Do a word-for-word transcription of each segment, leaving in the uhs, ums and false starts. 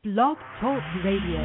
Blog Talk Radio.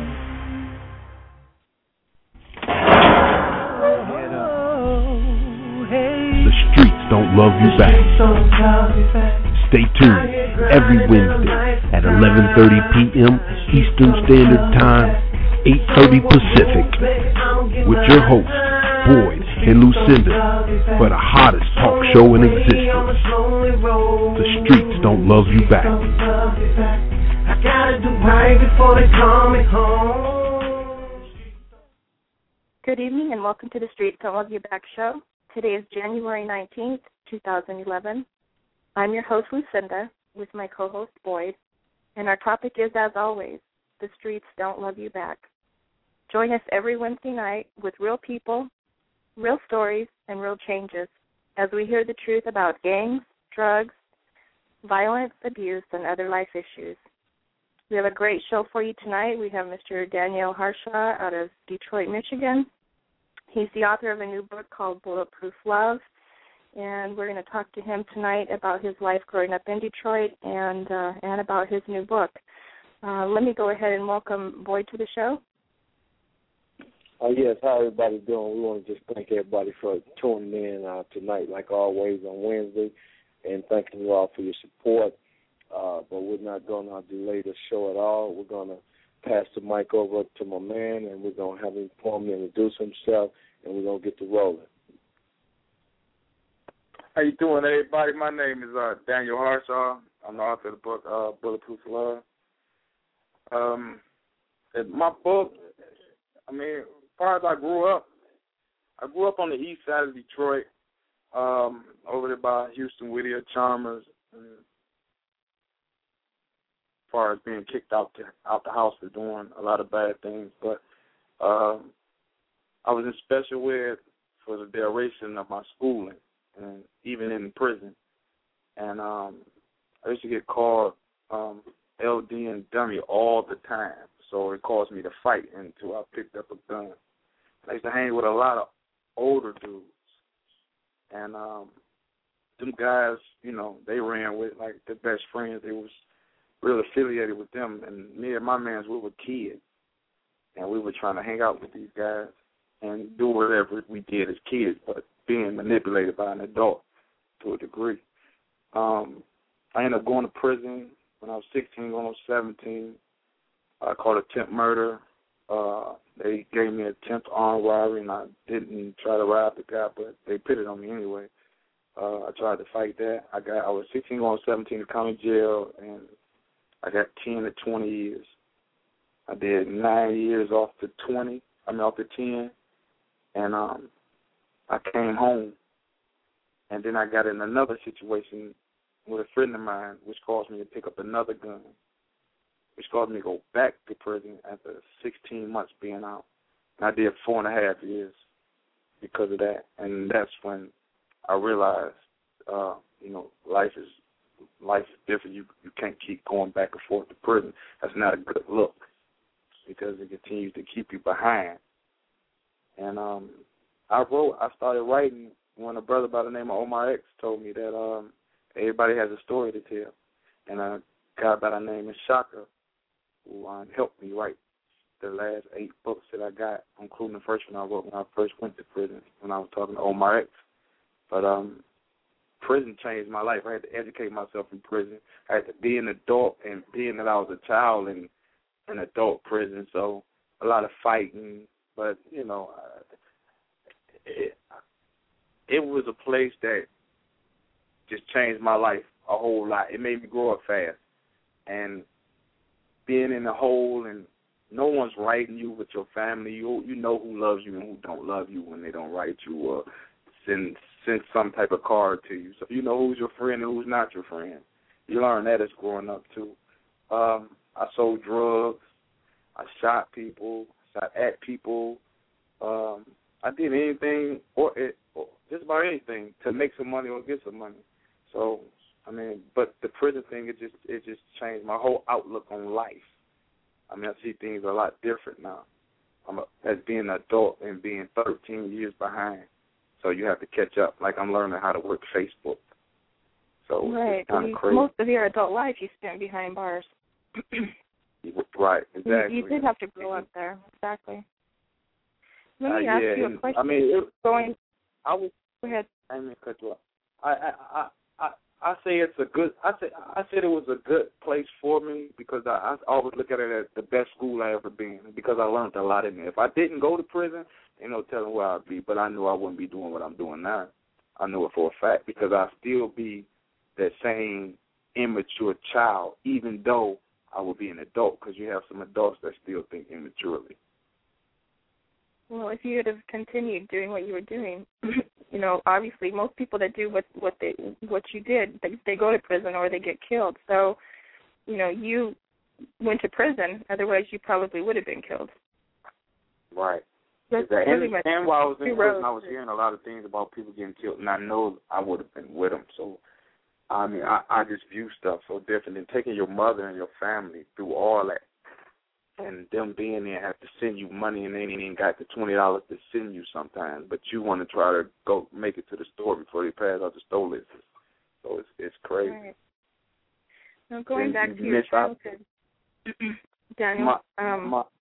The streets don't love you back. Stay tuned every Wednesday at eleven thirty p.m. Eastern Standard Time, eight thirty Pacific, with your hosts, Boyd and Lucinda, for the hottest talk show in existence. The streets don't love you back. I gotta do right before they call me home. Good evening and welcome to the Streets Don't Love You Back show. Today is January nineteenth, twenty eleven. I'm your host, Lucinda, with my co-host, Boyd, and our topic is, as always, the streets don't love you back. Join us every Wednesday night with real people, real stories, and real changes as we hear the truth about gangs, drugs, violence, abuse, and other life issues. We have a great show for you tonight. We have Mister Daniel Harshaw out of Detroit, Michigan. He's the author of a new book called Bulletproof Love, and we're going to talk to him tonight about his life growing up in Detroit and uh, and about his new book. Uh, let me go ahead and welcome Boyd to the show. Uh, yes, how everybody doing? We want to just thank everybody for tuning in uh, tonight, like always, on Wednesday, and thanking you all for your support. Uh, but we're not going to delay the show at all. We're going to pass the mic over to my man, and we're going to have him formally introduce himself, and we're going to get to rolling. How you doing, everybody? My name is uh, Daniel Harshaw. I'm the author of the book, uh, Bulletproof Love. Um, my book, I mean, as far as I grew up, I grew up on the east side of Detroit, um, over there by Houston, Whittier, Chalmers, and as far as being kicked out the, out the house for doing a lot of bad things. But um, I was in special ed for the duration of my schooling, and even in prison. And um, I used to get called um, L D and dummy all the time, so it caused me to fight until I picked up a gun. I used to hang with a lot of older dudes, and um, them guys, you know, they ran with like their best friends. They was real affiliated with them, and me and my mans, we were kids, and we were trying to hang out with these guys and do whatever we did as kids, but being manipulated by an adult to a degree. Um, I ended up going to prison when I was sixteen, going on seventeen. I caught attempt murder. Uh, they gave me attempt armed robbery, and I didn't try to rob the guy, but they put it on me anyway. Uh, I tried to fight that. I got. I was sixteen, going on seventeen to county jail, and I got ten to twenty years. I did nine years off the twenty. I mean, off the ten, and um, I came home, and then I got in another situation with a friend of mine, which caused me to pick up another gun, which caused me to go back to prison after sixteen months being out. And I did four and a half years because of that, and that's when I realized, uh, you know, life is life is different. You you can't keep going back and forth to prison. That's not a good look because it continues to keep you behind. And um, I wrote, I started writing when a brother by the name of Omar X told me that um, everybody has a story to tell. And a guy by the name of Shaka, who um, helped me write the last eight books that I got, including the first one I wrote when I first went to prison, when I was talking to Omar X. But um, prison changed my life. I had to educate myself in prison. I had to be an adult, and being that I was a child in an adult prison, so a lot of fighting. But, you know, it, it was a place that just changed my life a whole lot. It made me grow up fast. And being in the hole and no one's writing you with your family, you you know who loves you and who don't love you when they don't write you or send send some type of card to you. So you know who's your friend and who's not your friend. You learn that as growing up, too. Um, I sold drugs. I shot people. Shot at people. Um, I did anything or, it, or just about anything to make some money or get some money. So, I mean, but the prison thing, it just it just changed my whole outlook on life. I mean, I see things a lot different now. I'm a, as being an adult and being thirteen years behind. So you have to catch up. Like I'm learning how to work Facebook. So right. it's kind of crazy. Most of your adult life you spent behind bars. Right, exactly. You, you did have to grow up there, exactly. Let me uh, ask yeah, you a and, question. I mean, it, Going, I was. go ahead. I didn't mean to cut you off. I, I, I, I, I say it's a good. I say I said it was a good place for me because I, I always look at it as the best school I ever been because I learned a lot in there. If I didn't go to prison, ain't no telling where I'd be. But I knew I wouldn't be doing what I'm doing now. I knew it for a fact because I'd still be that same immature child, even though I would be an adult. Because you have some adults that still think immaturely. Well, if you had have continued doing what you were doing, you know, obviously most people that do what what they what you did, they, they go to prison or they get killed. So, you know, you went to prison. Otherwise, you probably would have been killed. Right. That's exactly. pretty and, much and while I was in prison, roads. I was hearing a lot of things about people getting killed, and I know I would have been with them. So, I mean, I, I just view stuff so different than taking your mother and your family through all that. And them being there have to send you money and they ain't even got the twenty dollars to send you sometimes, but you want to try to go make it to the store before they pass out the store list. So it's it's crazy. Right. Now going And back you to your miss out. childhood, Daniel, My, um, my,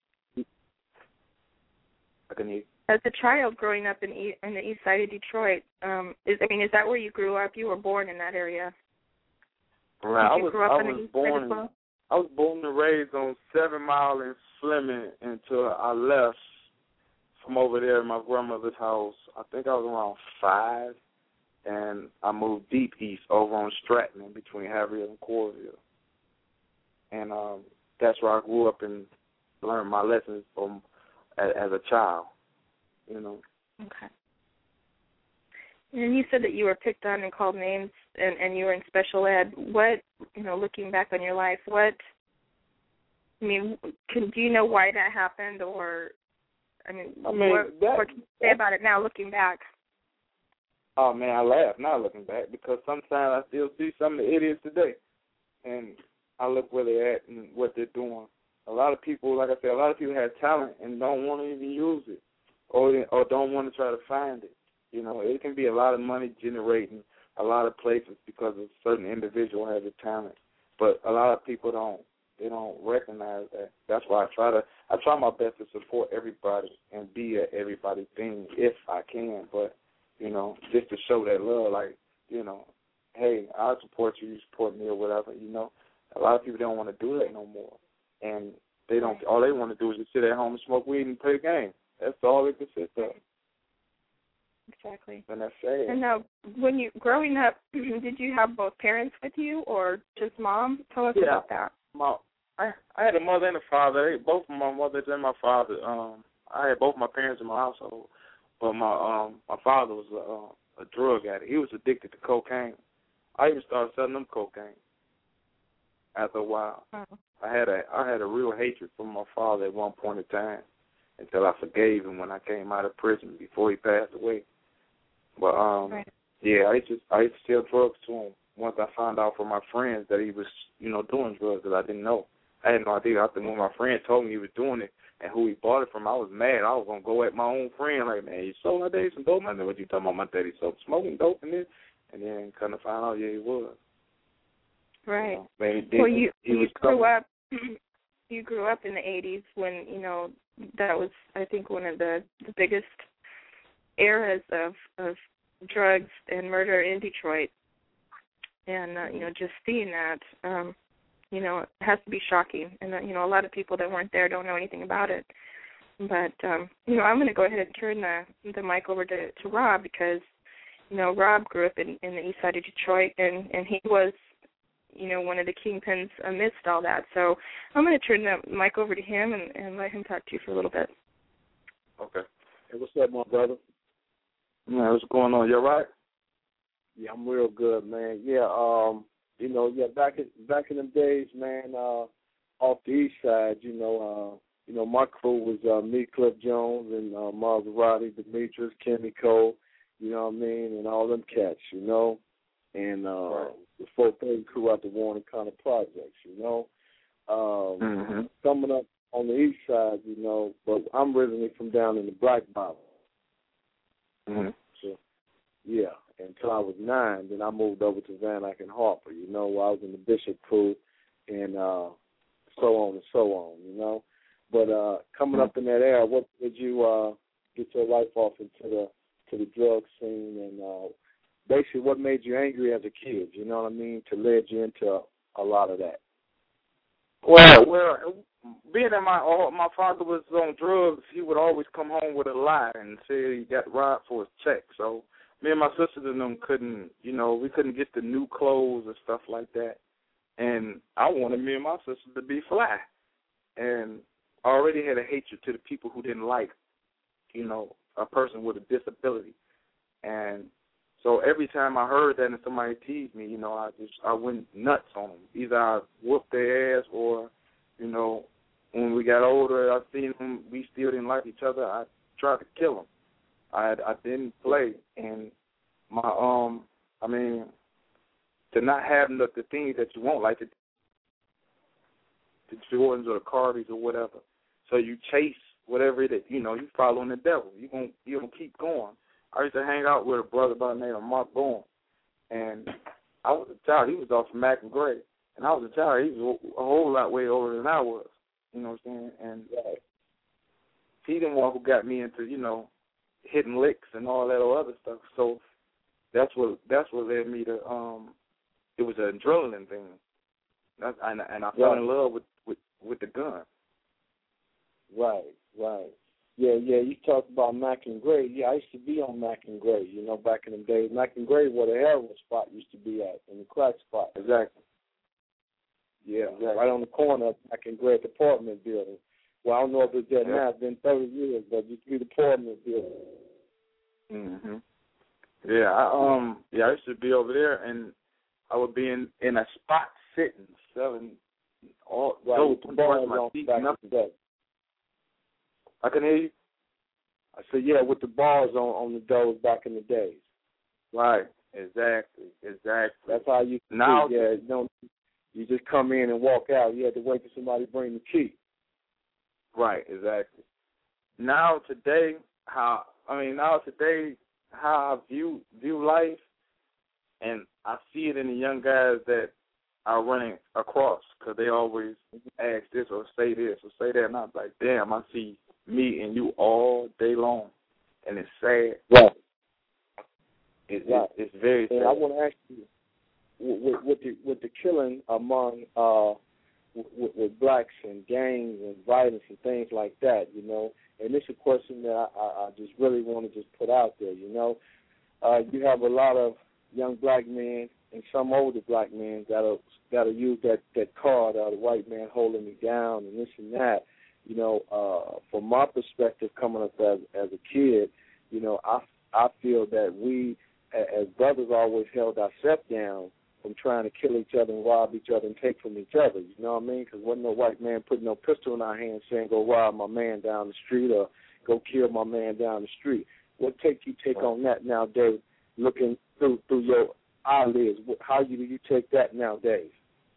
I can hear. as a child growing up in, e- in the east side of Detroit, um, is I mean, is that where you grew up? You were born in that area. Right, Did I you was grow up I in the was east side born. as well? I was born and raised on Seven Mile and Fleming until I left from over there in my grandmother's house. I think I was around five, and I moved deep east over on Stratton in between Haverhill and Coralville. And um, that's where I grew up and learned my lessons from as, as a child, you know. Okay. And you said that you were picked on and called names, and, and you were in special ed. What, you know, looking back on your life, what, I mean, can, do you know why that happened, or, I mean, I mean what, that, what can you say about it now, looking back? Oh, man, I laugh now looking back because sometimes I still see some of the idiots today, and I look where they're at and what they're doing. A lot of people, like I said, a lot of people have talent and don't want to even use it or, or don't want to try to find it. You know, it can be a lot of money generating a lot of places because a certain individual has a talent. But a lot of people don't. They don't recognize that. That's why I try to. I try my best to support everybody and be at everybody's thing if I can. But you know, just to show that love, like you know, hey, I support you. You support me or whatever. You know, a lot of people don't want to do that no more, and they don't. All they want to do is just sit at home and smoke weed and play the game. That's all it consists of. Exactly. And that's sad. And now, when you growing up, did you have both parents with you, or just mom? Tell us yeah. about that. My, I, I had a mother and a father. They, both of my mother and my father. Um, I had both my parents in my household, but my um my father was a, a drug addict. He was addicted to cocaine. I even started selling them cocaine. After a while, Oh. I had a I had a real hatred for my father at one point in time, until I forgave him when I came out of prison before he passed away. But um, Right. yeah, I used to I used to sell drugs to him. Once I found out from my friends that he was, you know, doing drugs that I didn't know. I had no idea. After when my friend told me he was doing it and who he bought it from, I was mad. I was gonna go at my own friend like, man, you sold my daddy some dope. I know what you talking about. My daddy sold smoking dope and this, and then kind of find out, yeah, he was. Right. You know, man, Well, you he you was grew coming. up. You grew up in the eighties when you know that was, I think, one of the, the biggest eras of of drugs and murder in Detroit. And, uh, you know, just seeing that, um, you know, it has to be shocking. And, uh, you know, a lot of people that weren't there don't know anything about it. But, um, you know, I'm going to go ahead and turn the, the mic over to, to Rob because, you know, Rob grew up in, in the east side of Detroit, and, and he was, you know, one of the kingpins amidst all that. So I'm going to turn the mic over to him and, and let him talk to you for a little bit. Okay. Hey, what's up, my brother? Yeah, what's going on? You all right? Yeah, I'm real good, man. Yeah, um, you know, yeah, back in back in them days, man, uh, off the east side, you know, uh, you know, my crew was uh, me, Cliff Jones, and uh, Maserati, Demetrius, Kenny Cole, you know what I mean, and all them cats, you know, and uh, Right. the four thirty crew out the Warren County Projects, you know. Um, Mm-hmm. Coming up on the east side, you know, but I'm originally from down in the Black Bottom. Mm-hmm. So, yeah, until I was nine, then I moved over to Van Dyke and Harper. You know, I was in the Bishop crew, and uh, so on and so on, you know. But uh, coming up in that era, what did you uh, get your life off into the to the drug scene, and uh, basically what made you angry as a kid? You know what I mean? To lead you into a lot of that. Well, well, being that my all, my father was on drugs, he would always come home with a lie and say he got robbed for his check. So me and my sisters and them couldn't, you know, we couldn't get the new clothes and stuff like that. And I wanted me and my sisters to be fly. And I already had a hatred to the people who didn't like, you know, a person with a disability. And so every time I heard that and somebody teased me, you know, I just I went nuts on them. Either I whooped their ass, or, you know, when we got older, I seen them, we still didn't like each other, I tried to kill them. I I didn't play, and my um, I mean, to not have the, the things that you want, like the, the Jordans or the Cardies or whatever. So you chase whatever it is, you know, you following the devil. You gonna you gonna keep going. I used to hang out with a brother by the name of Mark Bourne, and I was a child. He was off from Mac and Gray, and I was a child. He was a whole lot way older than I was. You know what I'm saying? And uh, he the one who got me into, you know, hitting licks and all that other stuff. So that's what that's what led me to. Um, it was an adrenaline thing, that's, and, and I fell right. in love with, with, with the gun. Right, right. Yeah, yeah, you talked about Mac and Gray. Yeah, I used to be on Mac and Gray, you know, back in the days. Mac and Gray, where the heroin spot used to be at, in the crack spot. Exactly. Yeah, exactly. Right on the corner of Mac and Gray apartment building. Well, I don't know if it's there yeah. now. It's been thirty years, but it used to be the apartment building. Mm-hmm. Yeah, I, um, yeah, I used to be over there, and I would be in, in a spot sitting, selling all right, dope, the bars my on feet, back nothing. Day. I can hear you. I said, yeah, with the bars on, on the doors back in the days. Right, exactly, exactly. That's how you now. Do, yeah, you don't you just come in and walk out. You had to wait for somebody to bring the key. Right, exactly. Now today, how I mean, now today, how I view view life, and I see it in the young guys that are running across, because they always ask this or say this or say that, and I'm like, damn, I see me and you all day long, and it's sad. Right. It, right. It, it's very sad. And I want to ask you, with, with the with the killing among uh, with, with blacks and gangs and violence and things like that, you know, and this is a question that I, I, I just really want to just put out there, you know. Uh, you have a lot of young black men and some older black men that'll that'll use that, that card, uh, the white man holding me down and this and that. You know, uh, from my perspective, coming up as as a kid, you know, I I feel that we as brothers always held ourselves down from trying to kill each other and rob each other and take from each other. You know what I mean? Because wasn't no white man putting no pistol in our hands saying go rob my man down the street or go kill my man down the street. What take you take on that nowadays? Looking through through your eyelids, how do you take that nowadays?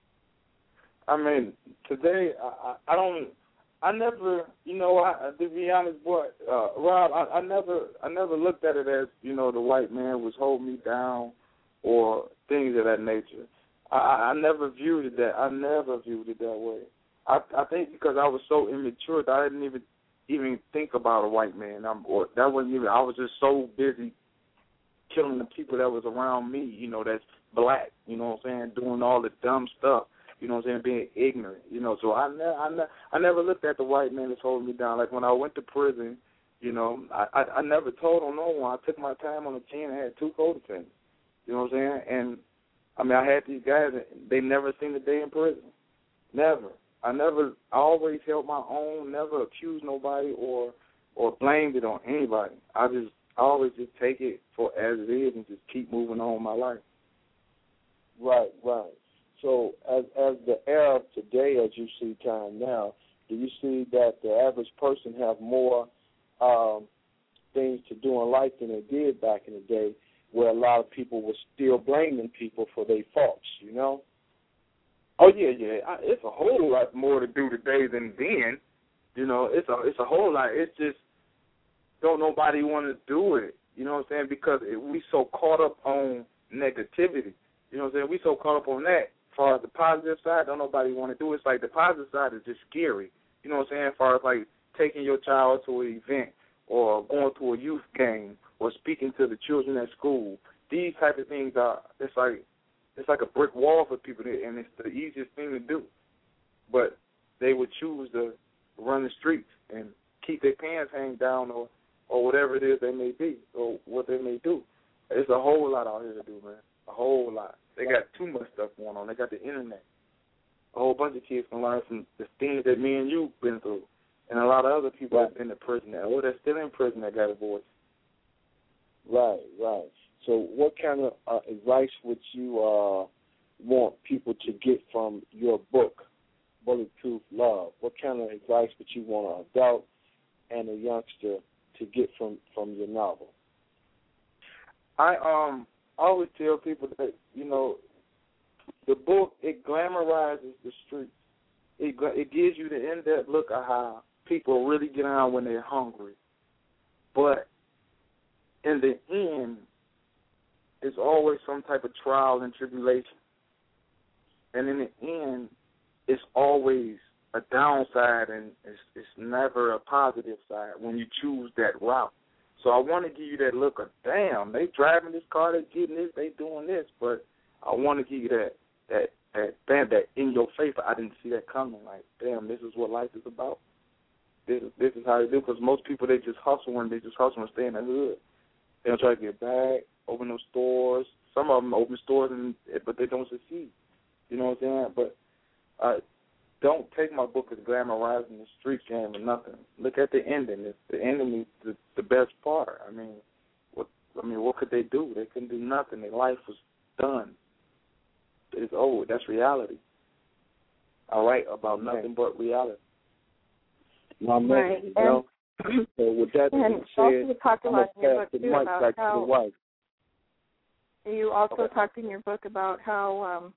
I mean, today I, I, I don't. I never, you know, I, to be honest, boy, uh, Rob, I, I never, I never looked at it as, you know, the white man was holding me down or things of that nature. I, I never viewed it that. I never viewed it that way. I, I think because I was so immature that I didn't even even think about a white man. I'm, or that wasn't even. I was just so busy killing the people that was around me. You know, that's black. You know what I'm saying? Doing all the dumb stuff. You know what I'm saying, being ignorant, you know. So I, ne- I, ne- I never looked at the white man as holding me down. Like when I went to prison, you know, I, I, I never told on no one. I took my time on the chin and had two co-defendants. You know what I'm saying? And, I mean, I had these guys, they never seen a day in prison. Never. I never, I always held my own, never accused nobody or or blamed it on anybody. I just, I always just take it for as it is and just keep moving on with my life. Right, right. So as as the era of today, as you see time now, do you see that the average person have more um, things to do in life than they did back in the day, where a lot of people were still blaming people for their faults, you know? Oh, yeah, yeah. I, it's a whole lot more to do today than then. You know, it's a, it's a whole lot. It's just don't nobody want to do it, you know what I'm saying, because it, we so caught up on negativity. You know what I'm saying? We so caught up on that. far as the positive side, don't nobody want to do it. It's like the positive side is just scary. You know what I'm saying? As far as like taking your child to an event or going to a youth game or speaking to the children at school. These type of things are, it's like it's like a brick wall for people, to, and it's the easiest thing to do. But they would choose to run the streets and keep their pants hanging down or, or whatever it is they may be or what they may do. There's a whole lot out here to do, man, a whole lot. They got too much stuff going on. They got the internet. A whole bunch of kids can learn from the things that me and you been through. And a lot of other people right. have been to prison now, or they're still in prison that got a voice. Right, right. So what kind of uh, advice would you uh, want people to get from your book, Bulletproof Love? What kind of advice would you want an adult and a youngster to get from, from your novel? I um always tell people that, you know, the book, it glamorizes the streets. It it gives you the in-depth look at how people really get on when they're hungry. But in the end, it's always some type of trial and tribulation. And in the end, it's always a downside, and it's, it's never a positive side when you choose that route. So I want to give you that look of, damn, they driving this car, they getting this, they doing this. But I want to give you that, that, that, that, that in your face, I didn't see that coming. Like, damn, this is what life is about. This is, this is how they do, because most people, they just hustle and they just hustle and stay in the hood. They'll try to get back, open those stores. Some of them open stores, and but they don't succeed. You know what I'm saying? But uh, don't take my book as glamorizing the street game or nothing. Look at the ending. It's, the ending is the, the best part. I mean, what I mean, what could they do? They couldn't do nothing. Their life was done. It's over. That's reality. I write about nothing but reality. My man, right. you know, so with that being said, you talked I'm about going in your to pass book the too mic about back how to the wife. you also Okay. talked in your book about how um,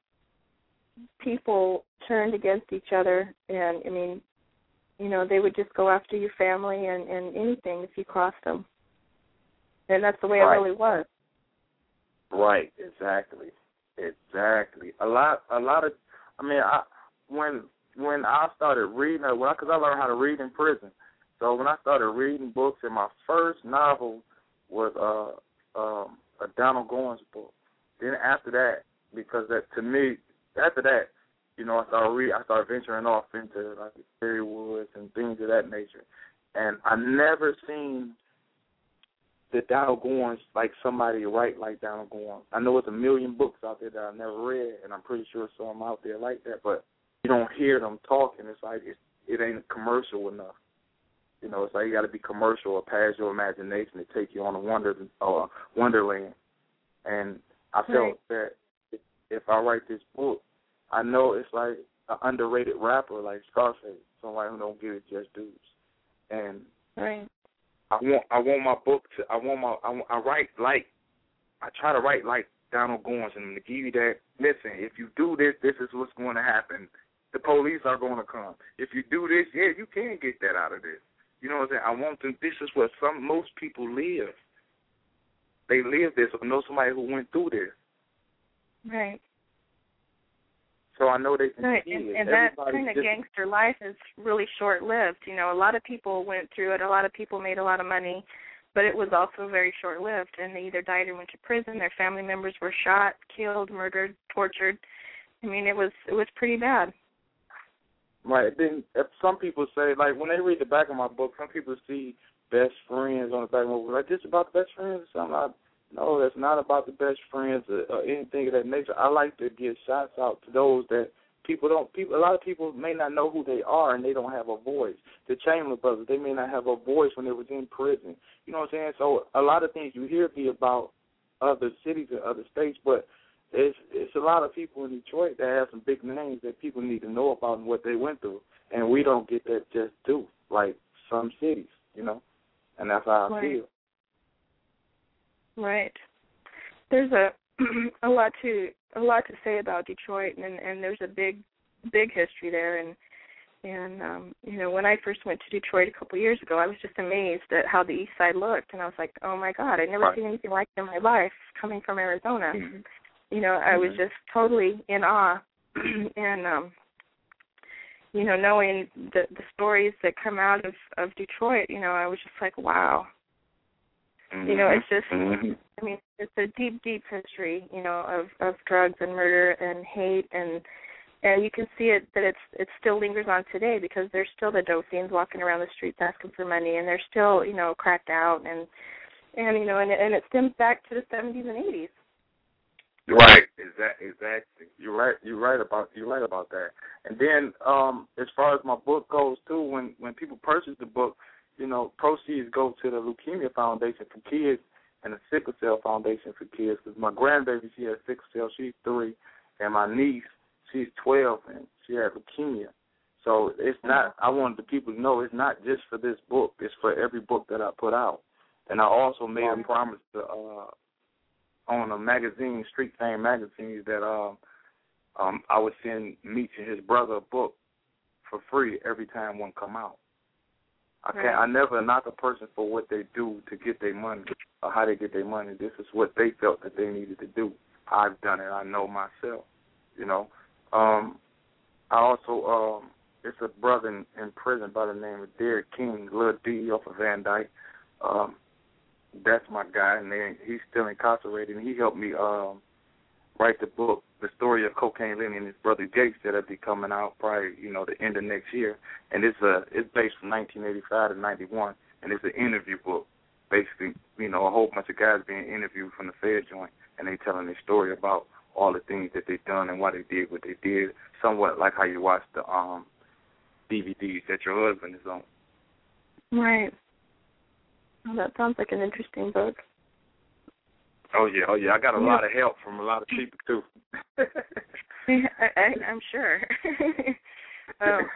people turned against each other, and I mean, you know, they would just go after your family and, and anything if you crossed them, and that's the way Right. it really was. Right, exactly, exactly. A lot, a lot of. I mean, I when when I started reading, well, because I learned how to read in prison. So when I started reading books, and my first novel was uh, um, a Donald Goines book. Then after that, because that to me, after that, you know, I started read, I started venturing off into like fairy woods and things of that nature, and I never seen the Donald Goines like somebody write like Donald Goines. I know it's a million books out there that I've never read, and I'm pretty sure some out there like that, but you don't hear them talking. It's like it's, it ain't commercial enough. You know, it's like you got to be commercial or pass your imagination to take you on a wonder uh, wonderland. And I felt Right. that if I write this book, I know it's like an underrated rapper like Scarface, somebody who don't give it just dues. And Right. I want I want my book to I want my I, I write like I try to write like Donald Goines and to give you that. Listen, if you do this, this is what's going to happen. The police are going to come. If you do this, yeah, you can get that out of this. You know what I'm saying? I want them. This is what some most people live. They live this. I know somebody who went through this. Right. So I know they can Right, see and, it. and that Everybody's kind of different. gangster life is really short-lived. You know, a lot of people went through it. A lot of people made a lot of money, but it was also very short-lived, and they either died or went to prison. Their family members were shot, killed, murdered, tortured. I mean, it was it was pretty bad. Right. Then if some people say, like, when they read the back of my book, some people see best friends on the back of my book. Like, this about the best friends or something? I, no, that's not about the best friends or, or anything of that nature. I like to give shots out to those that people don't, people, a lot of people may not know who they are and they don't have a voice. The Chamberlain brothers, they may not have a voice when they was in prison. You know what I'm saying? So a lot of things you hear be about other cities and other states, but it's, it's a lot of people in Detroit that have some big names that people need to know about and what they went through, and we don't get that just due, like some cities, you know, and that's how I Right. feel. Right. There's a a lot to a lot to say about Detroit, and and there's a big big history there, and and um, you know, when I first went to Detroit a couple of years ago, I was just amazed at how the East Side looked, and I was like, oh my God, I'd never Right. seen anything like it in my life coming from Arizona. Mm-hmm. You know, I was Mm-hmm. just totally in awe and um, you know, knowing the the stories that come out of of Detroit, you know, I was just like, wow. Mm-hmm. You know, it's just, mm-hmm. I mean, it's a deep, deep history, you know, of of drugs and murder and hate, and and you can see it that it's it still lingers on today, because there's still the dope fiends walking around the streets asking for money, and they're still, you know, cracked out, and and you know, and and it stems back to the seventies and eighties. Right, exactly. Exactly. You're right. You're right about you're right about that. And then, um, as far as my book goes too, when when people purchase the book, you know, proceeds go to the Leukemia Foundation for Kids and the Sickle Cell Foundation for Kids. Because my grandbaby, she has sickle cell, she's three, and my niece, she's twelve, and she has leukemia. So it's not. I wanted the people to know it's not just for this book. It's for every book that I put out. And I also made a promise to. Uh, on a magazine, Street Fame magazine, that um, um, I would send Meech and his brother a book for free every time one come out. I can't. Right. I never knock a person for what they do to get their money or how they get their money. This is what they felt that they needed to do. I've done it. I know myself. You know. Um, I also um, it's a brother in, in prison by the name of Derek King, Lil D off of Van Dyke. Um, That's my guy, and they, he's still incarcerated. And he helped me um, write the book, The Story of Cocaine Lenny and his brother Gates, that'll be coming out probably, you know, the end of next year. And it's a it's based from nineteen eighty-five to ninety-one, and it's an interview book. Basically, you know, a whole bunch of guys being interviewed from the Fed joint, and they telling their story about all the things that they've done and why they did what they did. Somewhat like how you watch the um, D V Ds that your husband is on. Right. Well, that sounds like an interesting book. Oh, yeah, oh, yeah. I got a yeah. lot of help from a lot of people, too. I, I, I'm sure. um,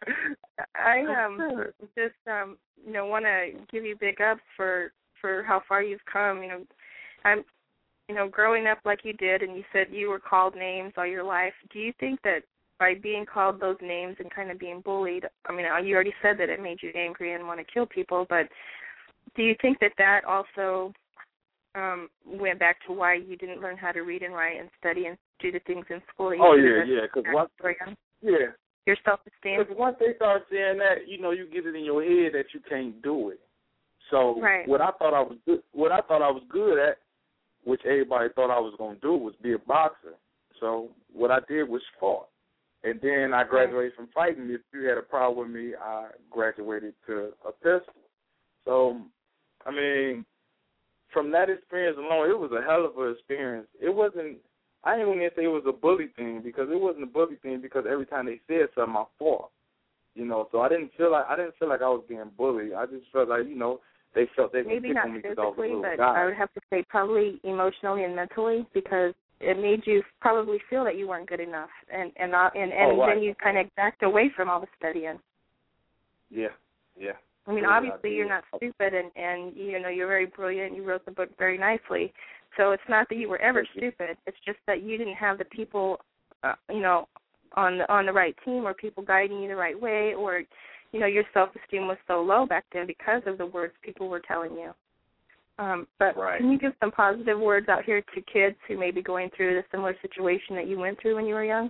I um, just, um, you know, want to give you big ups for, for how far you've come. You know, I'm, you know, growing up like you did, and you said you were called names all your life. Do you think that by being called those names and kind of being bullied, I mean, you already said that it made you angry and want to kill people, but do you think that that also um, went back to why you didn't learn how to read and write and study and do the things in school? That you oh, yeah, yeah. Because once, yeah. Your self-esteem. Because once they start saying that, you know, you get it in your head that you can't do it. So right. what I thought I was good, what I thought I was good at, which everybody thought I was going to do, was be a boxer. So what I did was fought. And then I graduated right. from fighting. If you had a problem with me, I graduated to a pistol. So, I mean, from that experience alone, it was a hell of an experience. It wasn't, I didn't even say it was a bully thing, because it wasn't a bully thing, because every time they said something, I fought. You know, so I didn't feel like I didn't feel like I was being bullied. I just felt like, you know, they felt they could pick on me because I was a little guy. Maybe not physically, but I would have to say probably emotionally and mentally, because it made you probably feel that you weren't good enough, and and and, and oh, right. then you kind of backed away from all the studying. Yeah, yeah. I mean, yeah, obviously you're not stupid, and, and, you know, you're very brilliant. You wrote the book very nicely. So it's not that you were ever stupid. It's just that you didn't have the people, uh, you know, on the, on the right team, or people guiding you the right way, or, you know, your self-esteem was so low back then because of the words people were telling you. Um, but right. Can you give some positive words out here to kids who may be going through the similar situation that you went through when you were young?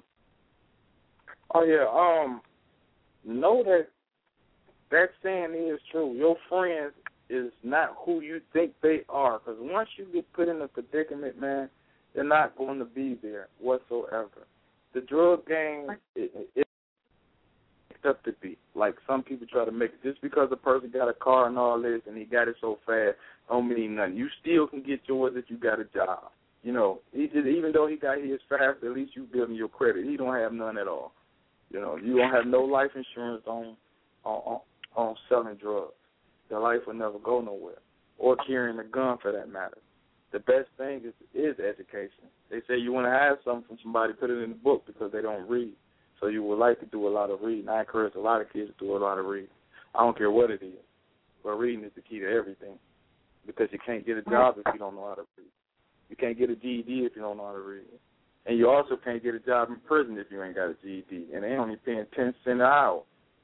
Oh, yeah. Um, know that that saying is true. Your friends is not who you think they are, because once you get put in a predicament, man, they're not going to be there whatsoever. The drug game, it, it, it's up to be. Like some people try to make it. Just because a person got a car and all this and he got it so fast don't mean nothing. You still can get yours if you got a job. You know, he just, even though he got his fast, at least you building your credit. He don't have none at all. You know, you don't have no life insurance on on, on on selling drugs. Your life will never go nowhere, or carrying a gun for that matter. The best thing is is education. They say you want to have something from somebody, put it in the book, because they don't read. So you would like to do a lot of reading. I encourage a lot of kids to do a lot of reading. I don't care what it is, but reading is the key to everything, because you can't get a job if you don't know how to read. You can't get a G E D if you don't know how to read. And you also can't get a job in prison if you ain't got a G E D. And they only paying ten cents an hour.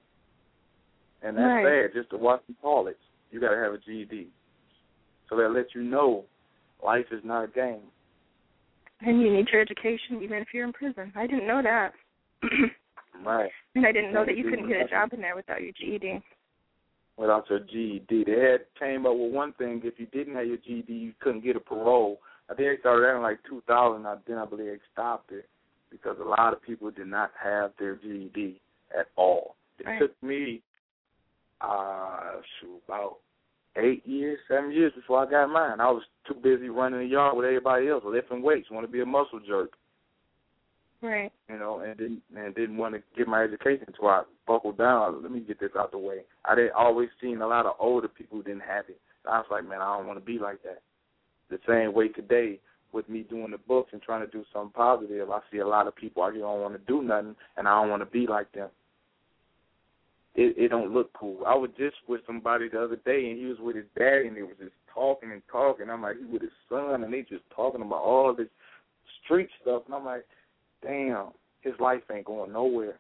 And that's right. bad. Just to watch them college, you got to have a G E D. So that lets you know life is not a game. And you need your education even if you're in prison. I didn't know that. Right. And I didn't know that you couldn't get a job in there without your G E D. Without your G E D. They had came up with one thing, if you didn't have your G E D, you couldn't get a parole. I think they started that in like two thousand, then I believe they stopped it because a lot of people did not have their G E D at all. It right. took me, uh, shoot, about eight years, seven years before I got mine. I was too busy running the yard with everybody else, lifting weights, want to be a muscle jerk. Right. You know, and didn't and didn't want to get my education until I buckled down. Let me get this out the way. I didn't always seen a lot of older people who didn't have it. I was like, man, I don't want to be like that. The same way today with me doing the books and trying to do something positive, I see a lot of people out here don't want to do nothing, and I don't want to be like them. It, it don't look cool. I was just with somebody the other day, and he was with his daddy, and they was just talking and talking. I'm like, he with his son, and they just talking about all this street stuff, and I'm like, damn, his life ain't going nowhere.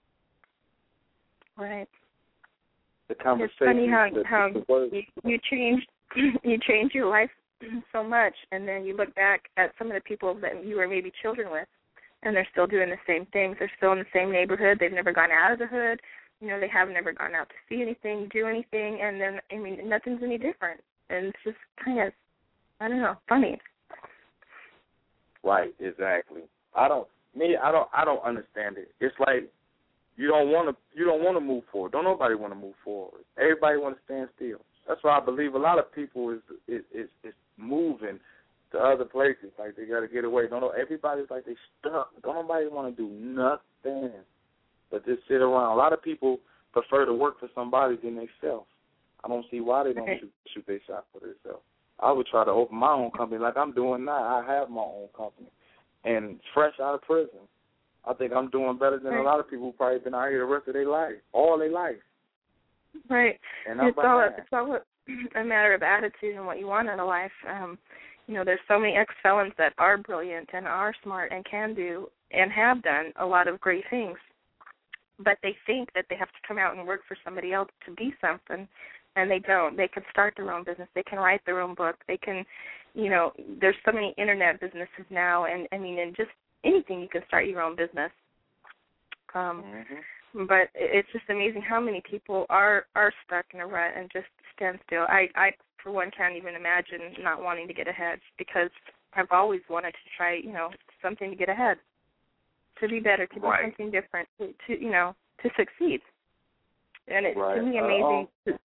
Right. The conversation. It's funny how the, how the words. you, you changed you changed your life so much, and then you look back at some of the people that you were maybe children with, and they're still doing the same things. They're still in the same neighborhood. They've never gone out of the hood. You know, they have never gone out to see anything, do anything, and then I mean, nothing's any different. And it's just kind of, I don't know, funny. Right. Exactly. I don't. Me, I don't. I don't understand it. It's like you don't want to. You don't want to move forward. Don't nobody want to move forward. Everybody want to stand still. That's why I believe a lot of people is is is, is moving to other places. Like they got to get away. Don't know. Everybody's like they stuck. Don't nobody want to do nothing but just sit around. A lot of people prefer to work for somebody than themselves. I don't see why they don't shoot, shoot their shot for themselves. I would try to open my own company like I'm doing now. I have my own company. And fresh out of prison, I think I'm doing better than right. a lot of people who probably been out here the rest of their life, all their life. Right. And I'm it's all behind. it's all a matter of attitude and what you want in a life. Um, you know, there's so many ex-felons that are brilliant and are smart and can do and have done a lot of great things, but they think that they have to come out and work for somebody else to be something, and they don't. They can start their own business. They can write their own book. They can, you know, there's so many internet businesses now, and I mean, and just anything you can start your own business. Um, mm-hmm. But it's just amazing how many people are, are stuck in a rut and just stand still. I, I, for one, can't even imagine not wanting to get ahead because I've always wanted to try, you know, something to get ahead, to be better, to do right. something different, to, to, you know, to succeed. And it's right. to me uh, amazing. Um,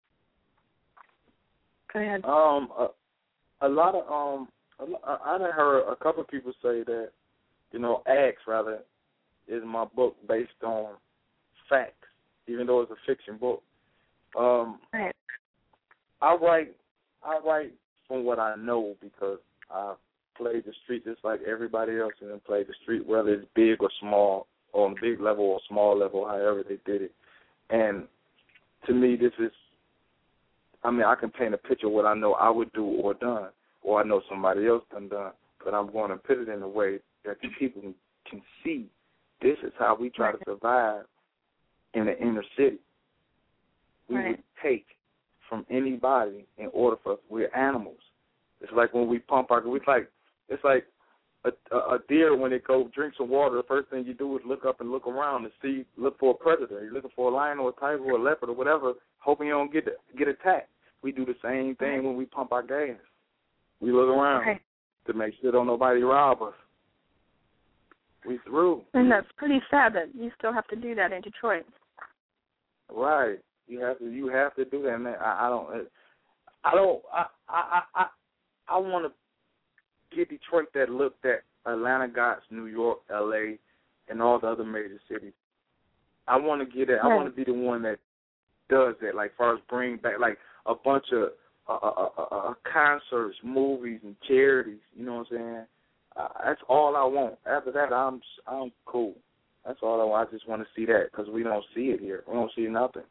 Go ahead. Um, a, a lot of um, a, I done heard a couple of people say that, you know, Axe rather is my book based on facts, even though it's a fiction book. Um, right. I write, I write from what I know because I played the street just like everybody else, and then played the street, whether it's big or small, on big level or small level, however they did it. And to me, this is, I mean, I can paint a picture of what I know I would do or done, or I know somebody else done done, but I'm going to put it in a way that the people can see this is how we try to survive in the inner city. We right. would take from anybody in order for us. We're animals. It's like when we pump our, we like, it's like a, a, a deer when it go drink some water, the first thing you do is look up and look around and see, look for a predator. You're looking for a lion or a tiger or a leopard or whatever, hoping you don't get get attacked. We do the same thing when we pump our gas. We look around right. to make sure don't nobody rob us. We through. And that's pretty sad that you still have to do that in Detroit. Right. You have to. You have to do that, man. I, I don't. I don't. I. I. I. I want to get Detroit that look that Atlanta got, New York, L A, and all the other major cities. I want to get it. Right. I want to be the one that does that. Like, far as bring back, like a bunch of uh, uh, uh, uh, concerts, movies, and charities. You know what I'm saying? Uh, that's all I want. After that, I'm I'm cool. That's all I want. I just want to see that because we don't see it here. We don't see nothing.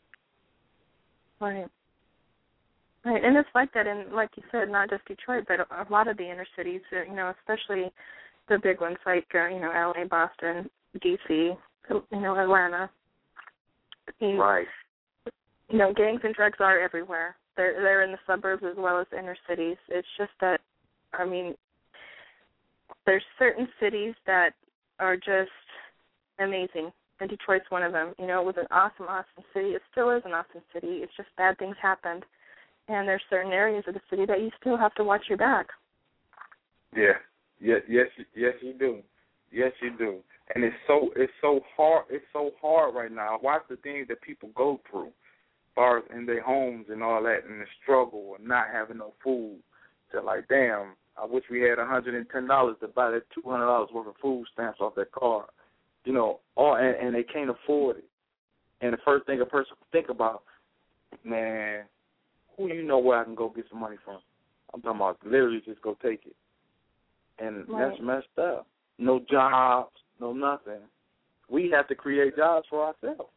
Right. Right, and it's like that in, like you said, not just Detroit, but a lot of the inner cities, you know, especially the big ones like, uh, you know, L A, Boston, D C, you know, Atlanta. Right. You know, gangs and drugs are everywhere. They're, they're in the suburbs as well as inner cities. It's just that, I mean, there's certain cities that are just, amazing, and Detroit's one of them. You know, it was an awesome, awesome city. It still is an awesome city. It's just bad things happened, and there's certain areas of the city that you still have to watch your back. Yeah, yes, yes, yes, you do. Yes, you do. And it's so it's so hard. It's so hard right now. Watch the things that people go through, as far as in their homes and all that, and the struggle and not having no food. They're like, damn, I wish we had one hundred ten dollars to buy that two hundred dollars worth of food stamps off that card. You know, all and, and they can't afford it. And the first thing a person think about, man, who do you know where I can go get some money from? I'm talking about literally just go take it. And right. That's messed up. No jobs, no nothing. We have to create jobs for ourselves.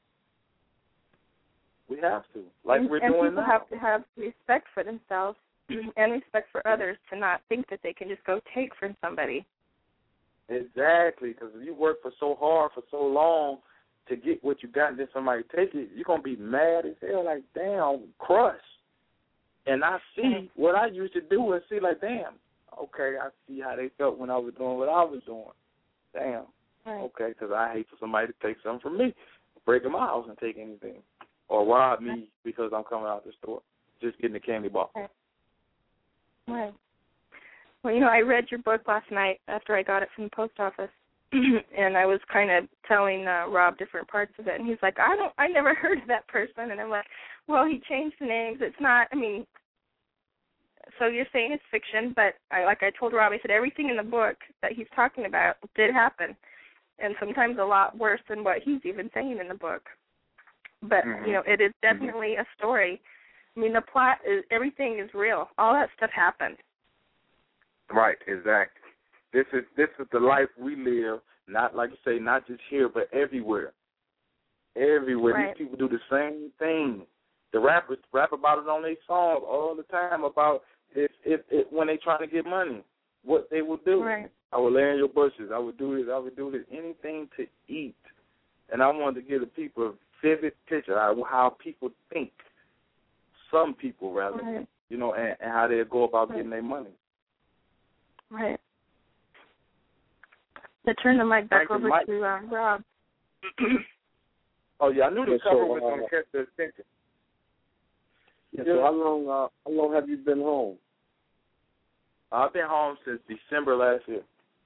We have to, like and, we're and doing people now. have to have respect for themselves and respect for others to not think that they can just go take from somebody. Exactly, because if you work for so hard for so long to get what you got and then somebody take it, you're going to be mad as hell, like, damn, crushed. And I see what I used to do and see, like, damn, okay, I see how they felt when I was doing what I was doing. Damn. Right. Okay, because I hate for somebody to take something from me, break in my house and take anything, or rob me because I'm coming out the store, just getting a candy bar. Right. Right. Well, you know, I read your book last night after I got it from the post office, and I was kind of telling uh, Rob different parts of it, and he's like, I don't, I never heard of that person, and I'm like, well, he changed the names. It's not, I mean, so you're saying it's fiction, but I, like I told Rob, I said everything in the book that he's talking about did happen, and sometimes a lot worse than what he's even saying in the book. But, mm-hmm. you know, it is definitely a story. I mean, the plot, is everything is real. All that stuff happened. Right, exactly. This is this is the life we live, not like you say, not just here, but everywhere. Everywhere. Right. These people do the same thing. The rappers rap about it on their songs all the time about if if, if when they trying to get money, what they will do. Right. I would lay in your bushes. I would do this. I would do this. Anything to eat. And I wanted to give the people a vivid picture of how people think. Some people, rather, right. you know, and, and how they go about right. getting their money. Right. I turn the mic back Thank over Mike. to uh, Rob. Oh yeah, I knew the yeah, cover so, was uh, going to catch the attention. Yeah, so how long? Uh, how long have you been home? I've been home since December last year.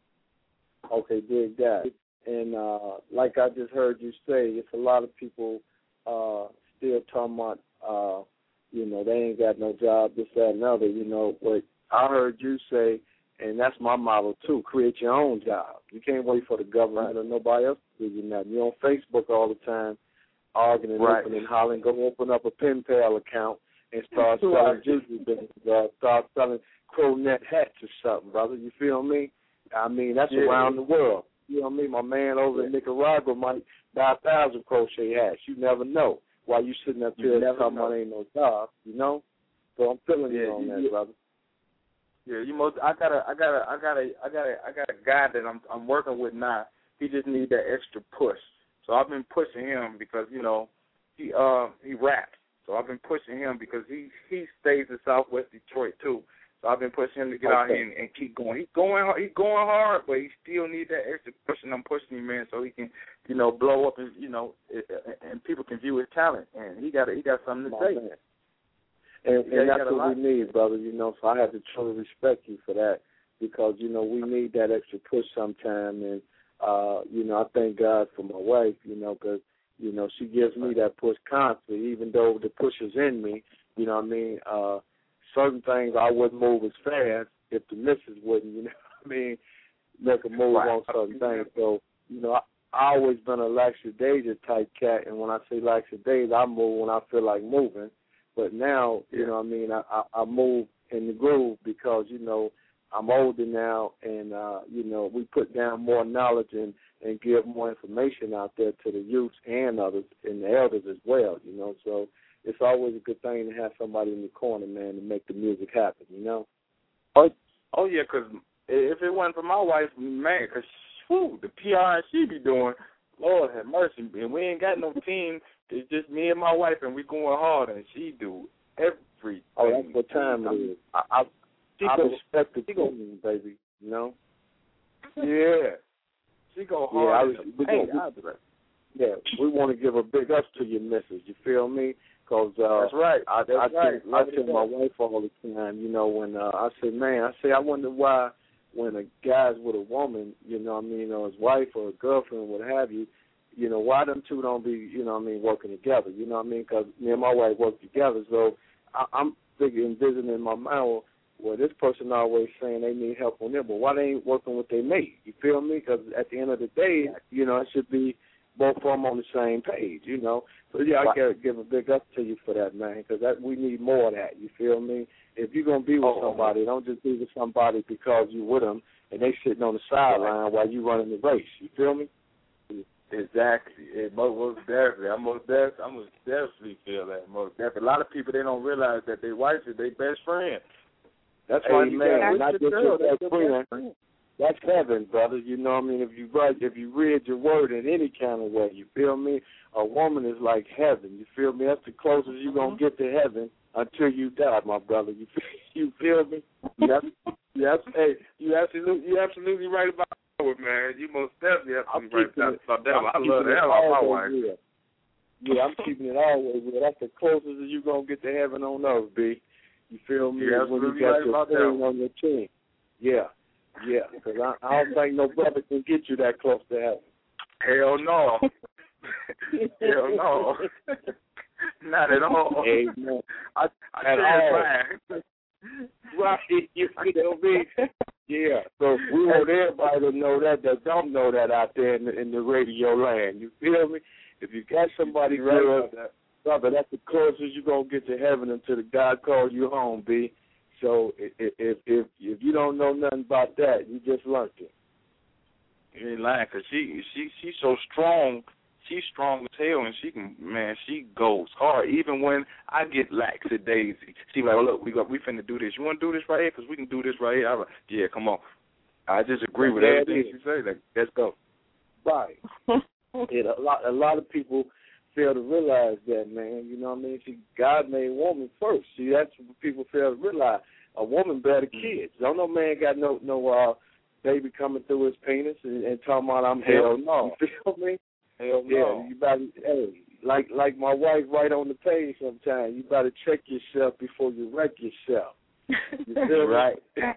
Okay, dig that. And uh, like I just heard you say, it's a lot of people uh, still talking about, uh, you know, they ain't got no job, this, that, and other. You know, what I heard you say, and that's my model too, create your own job. You can't wait for the government or nobody else to do you nothing. You're on Facebook all the time arguing and right. opening and hollering. Go open up a pen pal account and start selling juicy business, uh, start selling Cronet hats or something, brother. You feel me? I mean, that's yeah. around the world. You know what I mean? My man over in Nicaragua might buy a thousand crochet hats. You never know. While you sitting up there talking about ain't no job, you know? So I'm feeling yeah, you on you, that, you, brother. Yeah, you most. I got a, I got a, I got a, I got a, I got a guy that I'm, I'm working with now. He just needs that extra push. So I've been pushing him because you know, he, uh, he raps. So I've been pushing him because he, he stays in Southwest Detroit too. So I've been pushing him to get okay. out here and, and keep going. He's going, he's going hard, but he still needs that extra push, and I'm pushing him, man, so he can, you know, blow up and you know, and people can view his talent. And he got, he got something to My say. man. And, yeah, and that's what we need, brother, you know, so I have to truly respect you for that because, you know, we need that extra push sometime. And, uh, you know, I thank God for my wife, you know, because, you know, she gives me that push constantly, even though the push is in me, you know what I mean? Uh, certain things I wouldn't move as fast if the missus wouldn't, you know what I mean, make a move right. on certain things. So, you know, I, I always been a lackadaisical type cat, and when I say lackadaisical, I move when I feel like moving. But now, you know what I mean, I, I, I move in the groove because, you know, I'm older now and, uh, you know, we put down more knowledge and, and give more information out there to the youths and others and the elders as well, you know. So it's always a good thing to have somebody in the corner, man, to make the music happen, you know. Oh, oh yeah, because if it wasn't for my wife, man, because, the P R she be doing, Lord have mercy, and we ain't got no team. It's just me and my wife, and we going hard, and she do everything. Oh, that's what time it is. I, I, I respect the team, baby, you know? Yeah. She go hard. Yeah, I was, we hey, go, yeah, we want to give a big up to your missus. You feel me? Because uh, that's right. I, that's I, right. I, I tell my wife all the time, you know, when uh, I say, man, I say, I wonder why when a guy's with a woman, you know what I mean, or his wife or a girlfriend, what have you, you know, why them two don't be, you know what I mean, working together, you know what I mean? Because me and my wife work together, so I, I'm thinking and visiting in my mind, well, this person always saying they need help on them, but why they ain't working with their mate? You feel me? Because at the end of the day, you know, it should be both of them on the same page, you know. So, yeah, I got to give a big up to you for that, man, because that, we need more of that, you feel me? If you're going to be with oh, somebody, don't just be with somebody because you with them and they sitting on the sideline while you running the race, you feel me? Exactly. It most, most definitely. I most definitely, I most definitely feel that. Most definitely. A lot of people, they don't realize that their wife is their best friend. That's why you got not just your best friend. friend. That's heaven, brother. You know what I mean? If you write, if you read your word in any kind of way, you feel me? A woman is like heaven. You feel me? That's the closest you're going to get to heaven until you die, my brother. You feel, you feel me? Yep. Yep. Hey, you absolutely, you absolutely right about it, man. You most definitely absolutely right about, about that. I love the hell out of my wife. Real. Yeah, I'm keeping it always real. That's the closest you're going to get to heaven on earth, B. You feel me? You're when you absolutely got right your about friend that. on your team. Yeah. Yeah, because I, I don't think no brother can get you that close to heaven. Hell no. Hell no. Not at all. Amen. I, I at all. Right, you feel me? Yeah, so we want everybody to know that, that don't know that out there in the, in the radio land. You feel me? If you got somebody right good, that. brother, that's the closest you're going to get to heaven until the God calls you home, B. So if if if if you don't know nothing about that, you just learned it. You ain't lying, cause she she she's so strong. She's strong as hell, and she can man. She goes hard. Even when I get lackadaisy, she like, oh, look, we got we finna do this. You want to do this right here? Cause we can do this right here. I'm like, yeah, come on. I just agree with yeah, everything she say. Like, let's go. Right. it, a lot a lot of people fail to realize that, man. You know what I mean? See, God made woman first. See, that's what people fail to realize. A woman bear the kids. Don't no man got no no uh, baby coming through his penis and, and talking about I'm hell no. You feel me? Hell yeah, no. You better, hey, like like my wife right on the page sometimes. You better check yourself before you wreck yourself. You feel right?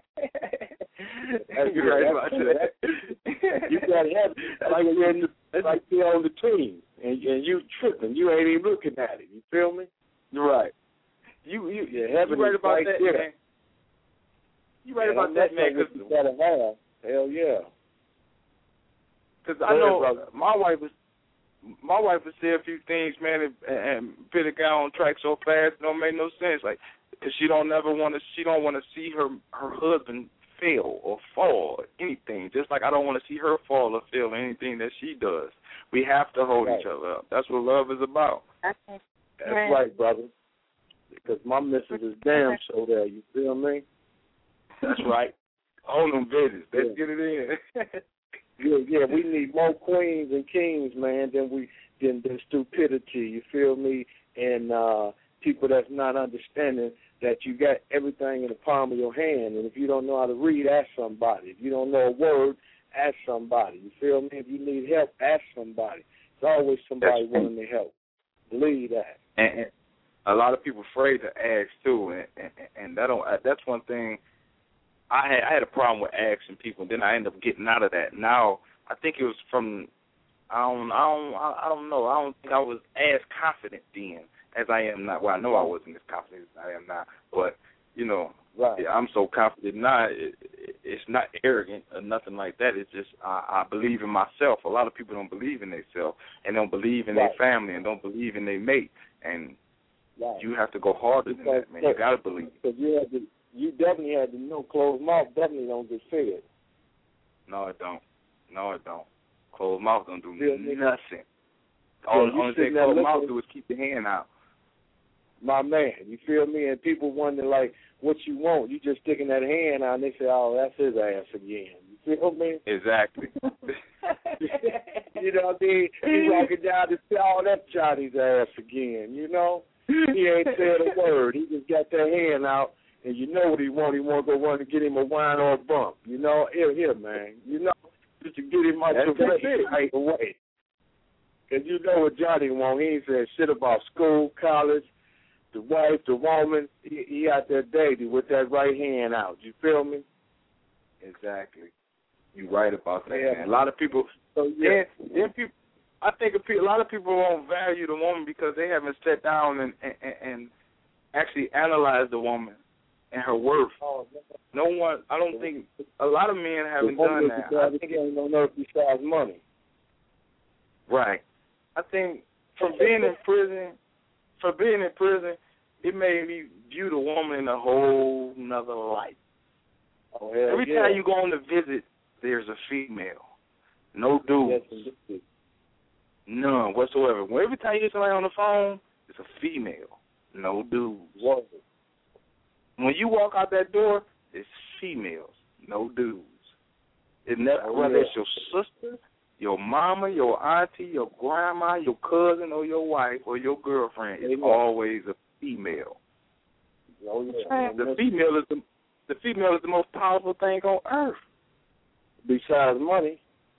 That's you're right about that. You gotta have like you're in the, like you're on the team and, and you tripping. You ain't even looking at it. You feel me? You're right. You you yeah, heaven you right about right that, there. man. You right and about I'm that, man. Cause you gotta have. Hell yeah. Because I know ahead, my wife was. My wife would say a few things, man, and, and put a guy on track so fast, it don't make no sense. Like, because she don't never want to, she don't want to see her her husband fail or fall or anything. Just like I don't want to see her fall or fail in anything that she does. We have to hold right. each other up. That's what love is about. Okay. That's right. right, brother. Because my missus is damn so there. You feel me? That's right. Hold them business. Let's yeah. get it in. Yeah, yeah, we need more queens and kings, man, than we than, than stupidity. You feel me? And uh, people that's not understanding that you got everything in the palm of your hand, and if you don't know how to read, ask somebody. If you don't know a word, ask somebody. You feel me? If you need help, ask somebody. There's always somebody that's willing to help. Believe that. And, and a lot of people afraid to ask too, and, and, and that don't. That's one thing. I had I had a problem with asking people, and then I ended up getting out of that. Now I think it was from I don't I don't I don't know. I don't think I was as confident then as I am now. Well, I know I wasn't as confident as I am now, but you know, right. yeah, I'm so confident now. It, it, it's not arrogant or nothing like that. It's just I, I believe in myself. A lot of people don't believe in themselves and don't believe in right. their family and don't believe in their mate. And right. you have to go harder than that, man. You got to believe. Because you have to. You definitely had to know closed mouth definitely don't get fed. No, it don't. No, it don't. Closed mouth don't do yeah, nothing. All yeah, the only thing closed mouth do is keep the hand out. My man, you feel me? And people wonder, like, what you want. You just sticking that hand out, and they say, oh, that's his ass again. You feel me? Exactly. You know what I mean? He's walking down to say, oh, that's Johnny's ass again, you know? He ain't said a word. He just got that hand out. And you know what he want. He want to go run and get him a wine or a bump. You know, here, here, man. You know, just to get him out That's your way it. right away. Because you know what Johnny want. He ain't said shit about school, college, the wife, the woman. He, he out there dating with that right hand out. You feel me? Exactly. You right about that, Yeah. man. A lot of people, So, yeah. then, then people, I think a lot of people won't value the woman because they haven't sat down and, and, and actually analyzed the woman and her worth. Oh, no one, I don't think, a lot of men haven't done that. I think it ain't no nerve besides money. Right. I think from being in prison, for being in prison, it made me view the woman in a whole nother light. Oh, hell Every yeah. time you go on a visit, there's a female. No dudes. Yes, None whatsoever. When every time you get somebody on the phone, it's a female. No dudes. What? When you walk out that door, it's females. No dudes. It never, Oh, whether yeah. it's your sister, your mama, your auntie, your grandma, your cousin, or your wife, or your girlfriend, it's Yeah. always a female. Oh, yeah. The female is the the female is the most powerful thing on earth. Besides money.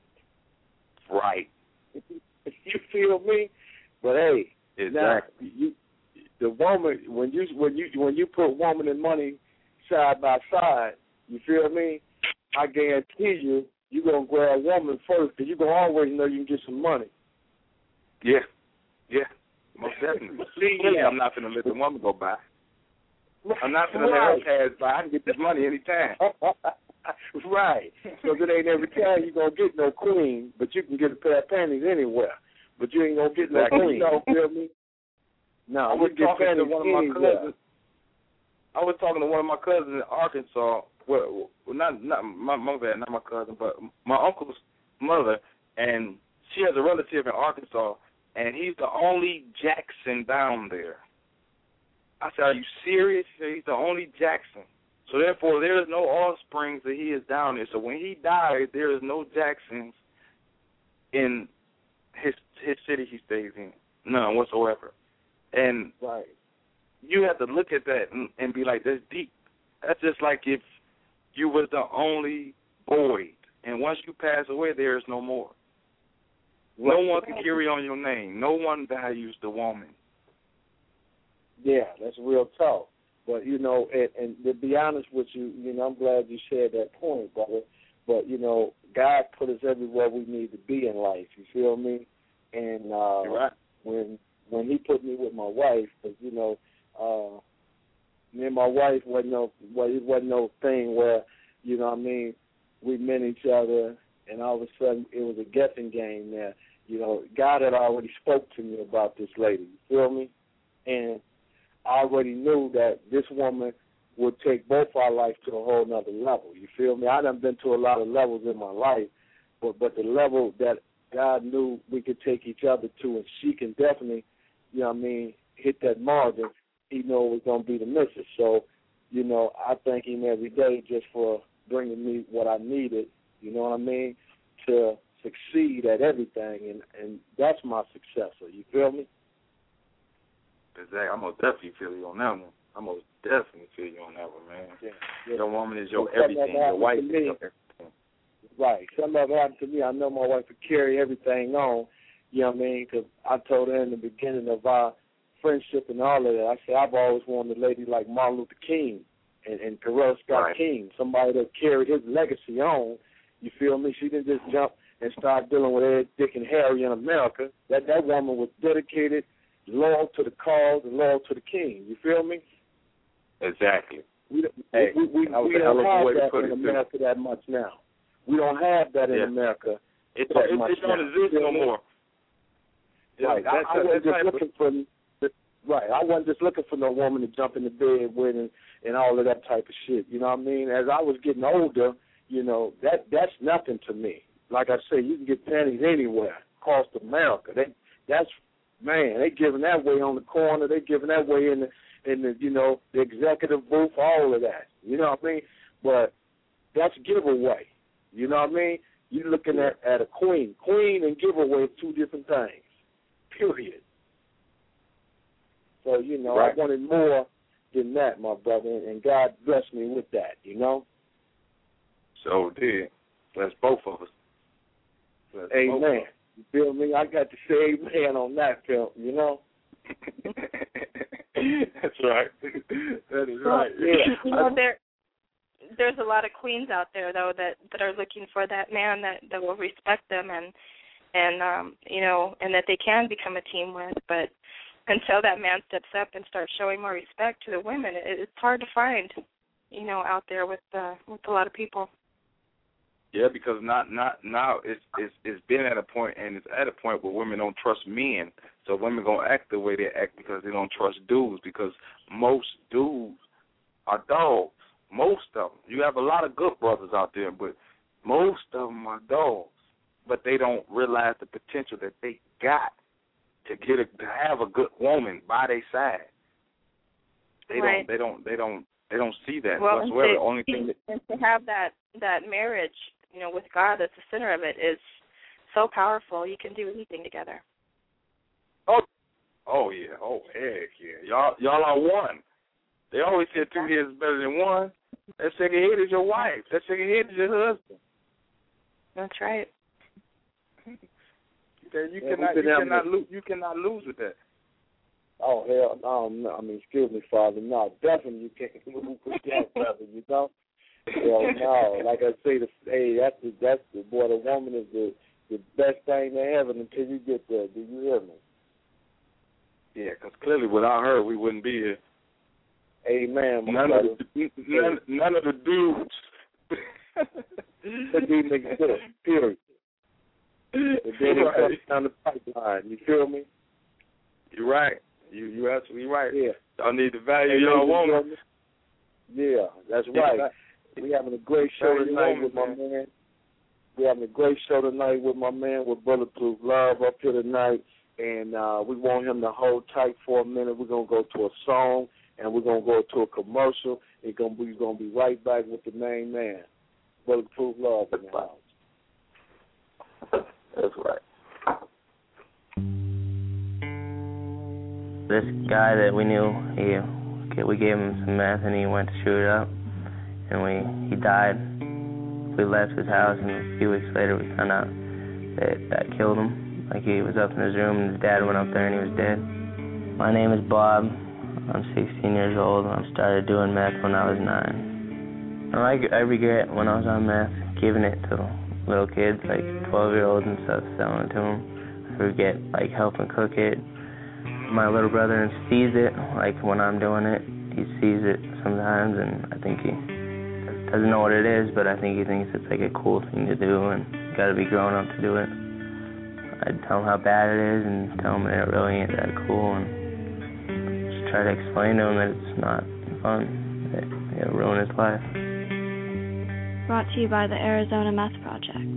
Right. You feel me? But hey, Exactly. now you, the woman when you when you when you put woman and money side by side, you feel me? I guarantee you, you gonna grab woman first because you gonna always know you can get some money. Yeah. Yeah. Most definitely. Clearly, I'm not gonna let the woman go by. I'm not gonna Right. let her pass by. I can get this money anytime. Right. So it ain't every time you gonna get no queen, but you can get a pair of panties anywhere. But you ain't gonna get no Exactly. queen. You feel me? No, I was you get talking to panties one of my anywhere. cousins. I was talking to one of my cousins in Arkansas. Well, well not not my my bad, not my cousin, but my uncle's mother, and she has a relative in Arkansas, and he's the only Jackson down there. I said, "Are you serious?" He said, "He's the only Jackson." So therefore, there is no offspring that he is down there. So when he died, there is no Jacksons in his his city he stays in, none whatsoever. And Right. you have to look at that and, and be like, that's deep. That's just like if you was the only boy, and once you pass away, there is no more. No one can carry on your name. No one values the woman. Yeah, that's real talk. But, you know, and, and to be honest with you, you know, I'm glad you shared that point, brother. But, you know, God put us everywhere we need to be in life, you feel me? And uh, You're right. when when he put me with my wife, because, you know, uh, me and my wife wasn't no, well, it wasn't no thing where, you know what I mean, we met each other, and all of a sudden it was a guessing game there. You know, God had already spoke to me about this lady, you feel me? And I already knew that this woman would take both our life to a whole nother level. You feel me? I done been to a lot of levels in my life, but but the level that God knew we could take each other to, and she can definitely, you know what I mean, hit that margin, he knew it was going to be the missus. So, you know, I thank him every day just for bringing me what I needed, you know what I mean, to succeed at everything, and, and that's my successor. You feel me? Exactly. I'm going to definitely feel you on that one. I'm going to definitely feel you on that one, man. Yeah, yeah. Your woman is your Well, everything. Your wife is your everything. Right. Something ever happened to me, I know my wife would carry everything on, you know what I mean, because I told her in the beginning of our friendship and all of that, I said I've always wanted a lady like Martin Luther King and, and Coretta Scott Right. King, somebody that carried his legacy on, you feel me? She didn't just jump and start dealing with Ed, Dick, and Harry in America. That that woman was dedicated, loyal to the cause, and loyal to the king, you feel me? Exactly. We, Hey, we, we, that was we a hell don't of a have way to that put in it, too. America that much now. We don't have that in Yeah. America. It, that it, much it don't now. exist no more. Right. Yeah, I, that- I that wasn't just type of- looking for right. I wasn't just looking for no woman to jump in the bed with and, and all of that type of shit. You know what I mean? As I was getting older, you know, that that's nothing to me. Like I say, you can get panties anywhere across America. They that's man, they giving that way on the corner, they giving that way in the in the, you know, the executive booth, all of that. You know what I mean? But that's giveaway. You know what I mean? You're looking at, at a queen. Queen and giveaway are two different things. Period. So, you know, Right. I wanted more than that, my brother, and God blessed me with that, you know? So did. That's both of us. Amen. You feel me? I got to say amen on that, film, you know? That's right. That is well, right. Yeah. You know, there, there's a lot of queens out there, though, that, that are looking for that man that, that will respect them and, and um, you know, and that they can become a team with. But until that man steps up and starts showing more respect to the women, it, it's hard to find, you know, out there with uh, with a lot of people. Yeah, because not not now it's it's it's been at a point, and it's at a point where women don't trust men. So women gonna act the way they act because they don't trust dudes. Because most dudes are dogs. Most of them. You have a lot of good brothers out there, but most of them are dogs. But they don't realize the potential that they got to get a, to have a good woman by their side. They right. don't. They don't. They don't. They don't see that well, whatsoever. And to, the only thing that, and to have that that marriage, you know, with God that's the center of it is so powerful. You can do anything together. Oh, oh yeah. Oh heck yeah. Y'all y'all are one. They always say two heads is better than one. That second head is your wife. That second head is your husband. That's right. You yeah, cannot you cannot lose you cannot lose with that. Oh hell no, no, I mean excuse me, Father, no, definitely you can't lose with that, brother, you know? Hell no. Like I say, the, hey, that's the that's the boy, the woman is the the best thing in heaven until you get there. Do you hear me? Yeah, because clearly without her we wouldn't be here. Amen. None of, the, none, none of the dudes. The dude niggas good, period. And then it comes down the pipeline. You feel me? You're right. You you absolutely right. Yeah. Y'all need to value your woman. Yeah, that's right. We're having a great show tonight with my man. We're having a great show tonight with my man with Bulletproof Love up here tonight. And uh, we want him to hold tight for a minute. We're going to go to a song, and we're going to go to a commercial. It's gonna be, we're going to be right back with the main man, Bulletproof Love in the house. That's right. This guy that we knew, he, we gave him some meth, and he went to shoot it up, and we he died. We left his house, and a few weeks later we found out that that killed him. Like, he was up in his room, and his dad went up there, and he was dead. My name is Bob. I'm sixteen years old. I started doing meth when I was nine. I, I regret when I was on meth, giving it to little kids, like twelve-year-olds and stuff, selling it to them. I regret, like, helping cook it. My little brother sees it, like, when I'm doing it. He sees it sometimes, and I think he doesn't know what it is, but I think he thinks it's, like, a cool thing to do, and you got to be grown up to do it. I'd tell him how bad it is and tell him that it really ain't that cool, and just try to explain to him that it's not fun, that it'll ruin his life. Brought to you by the Arizona Meth Project.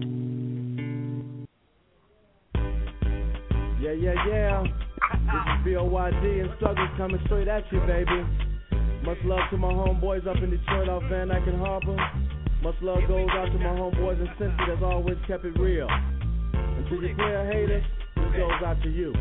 Yeah, yeah, yeah. This is B O Y D and Struggles coming straight at you, baby. Much love to my homeboys up in Detroit off Van Dyke and Harbor. Much love goes out to my homeboys in Cincy that's always kept it real. And to your player haters, this goes out to you.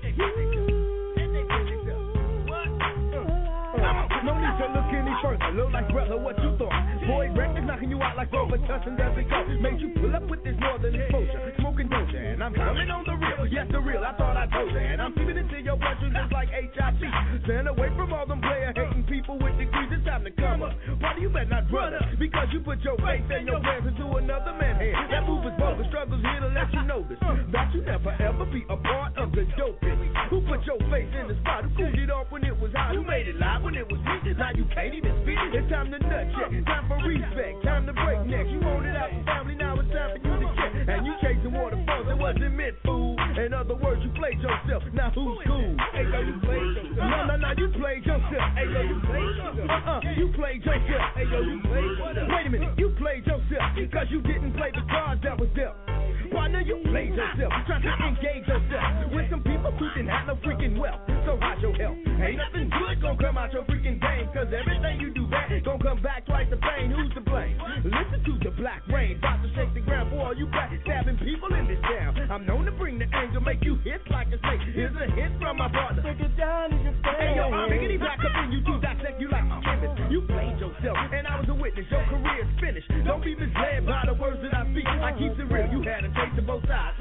No need to look any further. Look like brother, what you thought? Boy, record knocking you out like Rover, touching doesn't go. Made you pull up with this northern exposure, smoking doja, and I'm coming on the real. Yes, the real. I thought I told you, and I'm keeping it to your bloodstream just like H I V. Stand away from all them player hating people with degrees. It's time to come up. Buddy, you better not run up because you put your faith and your plans into another man's hand. That move is bogus. Struggles here to let you know this. That you never ever be a part of the doping. Who put your face in the spot? Who cooled it off when it was hot? Who made it live when it was me? Now you can't even speak. It's time to nut check. Time for respect. Time to break necks. You want it out for family. Now it's time for you to check. And you chasing waterfalls. It wasn't meant, fool. In other words, you played yourself. Now who's cool? Hey, yo, you played yourself. No, no, no, you played yourself. Hey, yo, you played yourself. Uh-uh, you played yourself. Hey, yo, you played yourself. Wait a minute, you played yourself because you didn't play the cards that was dealt. Partner, you played yourself, trying to engage yourself with some people who didn't have no freaking wealth. So how's your health? Ain't nothing good gonna come out your freaking game, cause everything you do bad gonna come back twice the pain. Who's to blame? Listen to the black rain, about to shake the ground for all you backstabbing people in this town. I'm known to bring the anger, make you hit like a snake. Here's a hit from my partner. Take it down in your face. Hey yo, I'm biggity back up in you to dissect you like a chemist. You played yourself, and I was a witness. Your career's finished. Don't be misled by the words that I speak. I keep it real. You had a taste of both sides.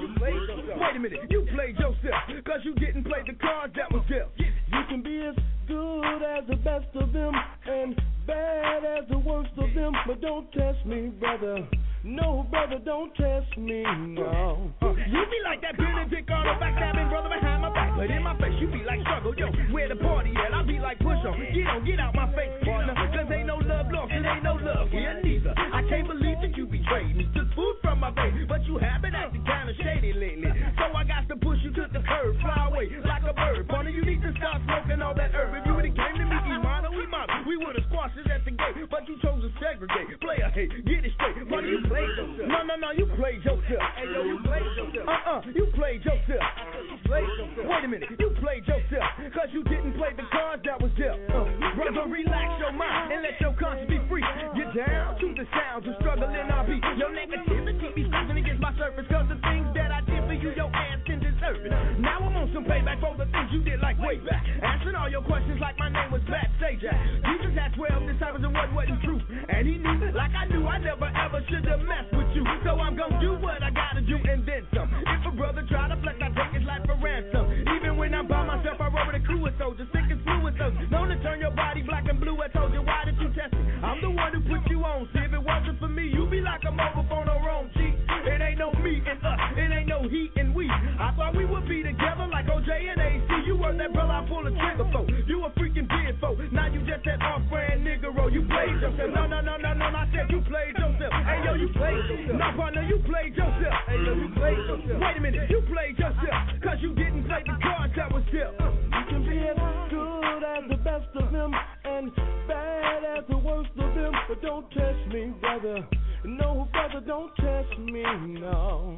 played yourself. Wait a minute, you played yourself, cause you didn't play the cards that was dealt. You can be as good as the best of them and bad as the worst of them, but don't test me, brother. No, brother, don't test me, no. Uh, you be like that Benedict on the backstabbing brother behind my back, but in my face you be like struggle, yo. Where the party at? I be like push on. Get on, get out my face, partner. Cause ain't no love lost, it ain't no love here neither. I can't believe that you betrayed me. Took food from my baby, but you have been acting kinda shady lately. So I got to push you to the curb, fly away like a bird. Partner, you need to stop smoking all that herb. If you would've came to me, Imano, Imano, we would've squashed it at the gate, but you chose to segregate. Player hate, get it straight. Partner, you played yourself. No, no, no, you played yourself. Hey, yo, you played yourself. Uh-uh, you played yourself. You played yourself. Wait a minute, you played yourself, cause you didn't play the cards that was dealt. Uh, brother, relax your mind and let your conscience be free. Get down to the sounds of struggle in our beat. Your negativity be scratching against my surface, cause the things that I did for you, your ass didn't deserve it. Now I'm on some payback for the things you did like way back. Answering all your questions like my name was Bat Sajak. Jesus had twelve disciples and one wasn't true. And he knew, like I knew, I never ever should have messed with you. So I'm gonna do what I gotta do and then some. If a brother try to flex, I take his life for ransom. Even when I'm by myself, I roll with a crew of soldiers, sick and smooth with those. Known to turn your body black and blue. I told you, why did you test me? I'm the one who put you on. See, if it wasn't for me, you be like a mobile phone or wrong cheek. It ain't no me and us, it ain't no he and we. I thought we would be together like O J and A C. You were that brother I pull a trigger for. You a freaking beard for. Now you just that off-brand nigga roll. You played yourself. No, no, no, no, no, I said you played yourself. Hey, yo, you played yourself. No, partner, you played yourself. Hey, yo, you played yourself. Wait a minute, you played yourself, cause you didn't play the cards that was dealt. You can be as good as the best of them and bad as the worst of them, but don't test me, brother. No, brother, don't test me, no.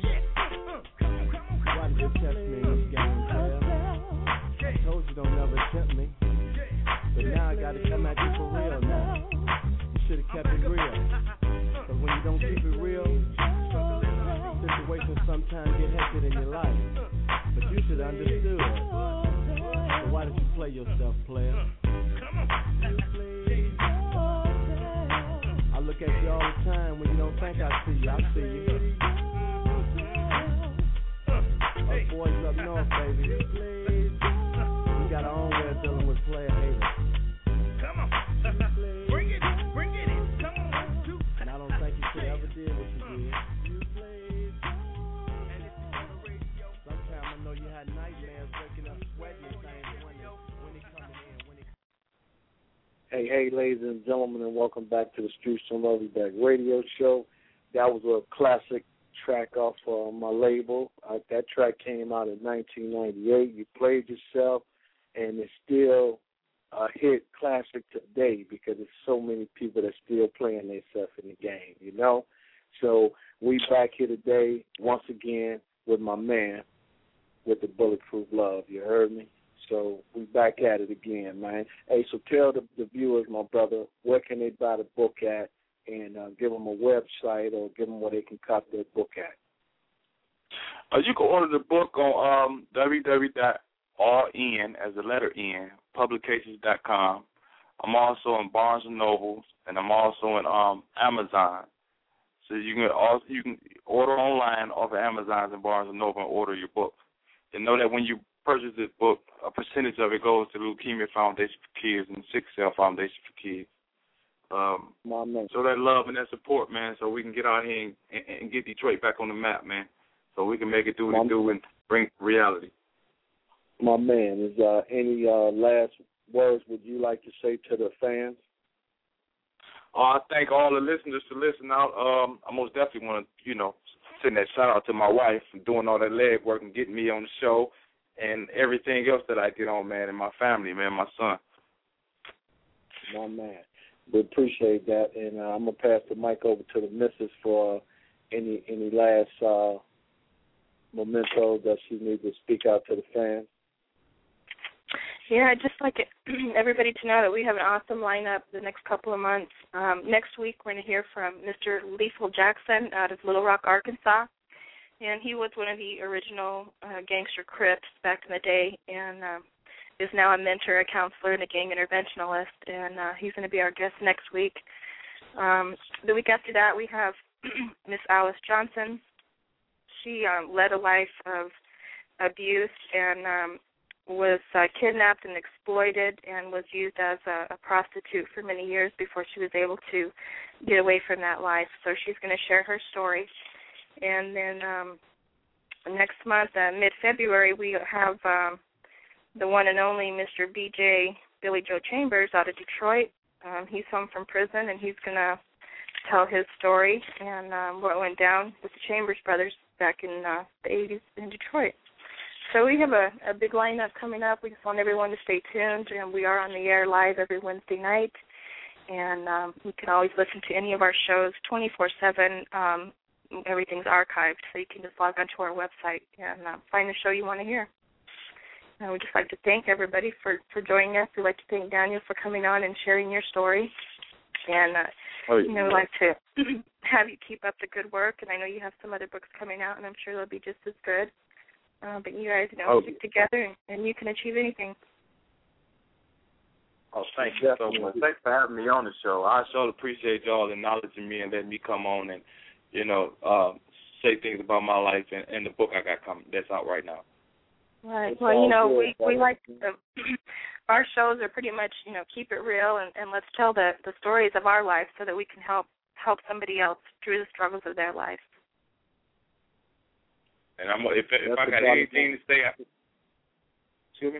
Why did you test me in this game, player? I told you don't never tempt me, but now I gotta come at you for real now. You should've kept it real, cause when you don't keep it real, situations sometimes get hectic in your life, but you should have understood. So why did you play yourself, player? I look at you all the time when you don't think I see you, I see you. Us boys up north, baby, we got our own way of dealing with player haters. Come on, bring it, bring it in, come on. And I don't think you should ever did what you did. Sometimes I know you had nightmares waking up sweating and things when it, when it coming in, when it. Hey, hey, ladies and gentlemen, and welcome back to the Streets Don't Love You Back radio show. That was a classic track off uh, my label. Uh, that track came out in nineteen ninety-eight. You played yourself, and it's still a hit classic today because there's so many people that still playing themselves in the game, you know? So we back here today once again with my man with the Bulletproof Love. You heard me? So we back at it again, man. Hey, so tell the, the viewers, my brother, where can they buy the book at, and uh, give them a website or give them where they can cop their book at. Uh, you can order the book on um, w w w dot r n as the letter N, publications dot com. I'm also in Barnes and Noble, and I'm also in um, Amazon. So you can also you can order online off of Amazon and Barnes and Noble and order your book. And know that when you purchase this book, a percentage of it goes to the Leukemia Foundation for Kids and Sickle Cell Foundation for Kids. Um, so that love and that support, man, so we can get out here and, and, and get Detroit back on the map, man, so we can make it do what it do and bring reality. My man, is uh, any uh, last words would you like to say to the fans? Uh, I thank all the listeners for listening out. Um, I most definitely want to, you know, send that shout out to my wife for doing all that leg work and getting me on the show and everything else that I get on, man, and my family, man, my son. My man. We appreciate that, and uh, I'm going to pass the mic over to the missus for uh, any any last uh, memento that she needs to speak out to the fans. Yeah, I'd just like everybody to know that we have an awesome lineup the next couple of months. Um, next week we're going to hear from Mister Lethal Jackson out of Little Rock, Arkansas, and he was one of the original uh, gangster Crips back in the day, and um, is now a mentor, a counselor, and a gang interventionalist, and uh, he's going to be our guest next week. Um, the week after that, we have Miss Alice Johnson. she um, led a life of abuse and um, was uh, kidnapped and exploited and was used as a, a prostitute for many years before she was able to get away from that life. So she's going to share her story. And then um, next month, uh, mid-February, we have um, the one and only Mister B J Billy Joe Chambers out of Detroit. Um, he's home from prison, and he's going to tell his story and um, what went down with the Chambers brothers back in uh, the eighties in Detroit. So we have a, a big lineup coming up. We just want everyone to stay tuned, and we are on the air live every Wednesday night. And um, you can always listen to any of our shows twenty-four seven. Um, everything's archived, so you can just log onto our website and uh, find the show you want to hear. And we'd just like to thank everybody for, for joining us. We'd like to thank Daniel for coming on and sharing your story. And, uh, oh, yeah. you know, we'd like to have you keep up the good work. And I know you have some other books coming out, and I'm sure they'll be just as good. Uh, but you guys, you know, oh. stick together, and, and you can achieve anything. Oh, thank you so much. Thanks for having me on the show. I sure appreciate y'all acknowledging me and letting me come on and, you know, uh, say things about my life and, and the book I got coming. That's out right now. Right. Well, you know, we, we like to, our shows are pretty much, you know, keep it real and, and let's tell the, the stories of our life so that we can help help somebody else through the struggles of their life. And I'm if if I got anything to say, I, excuse me.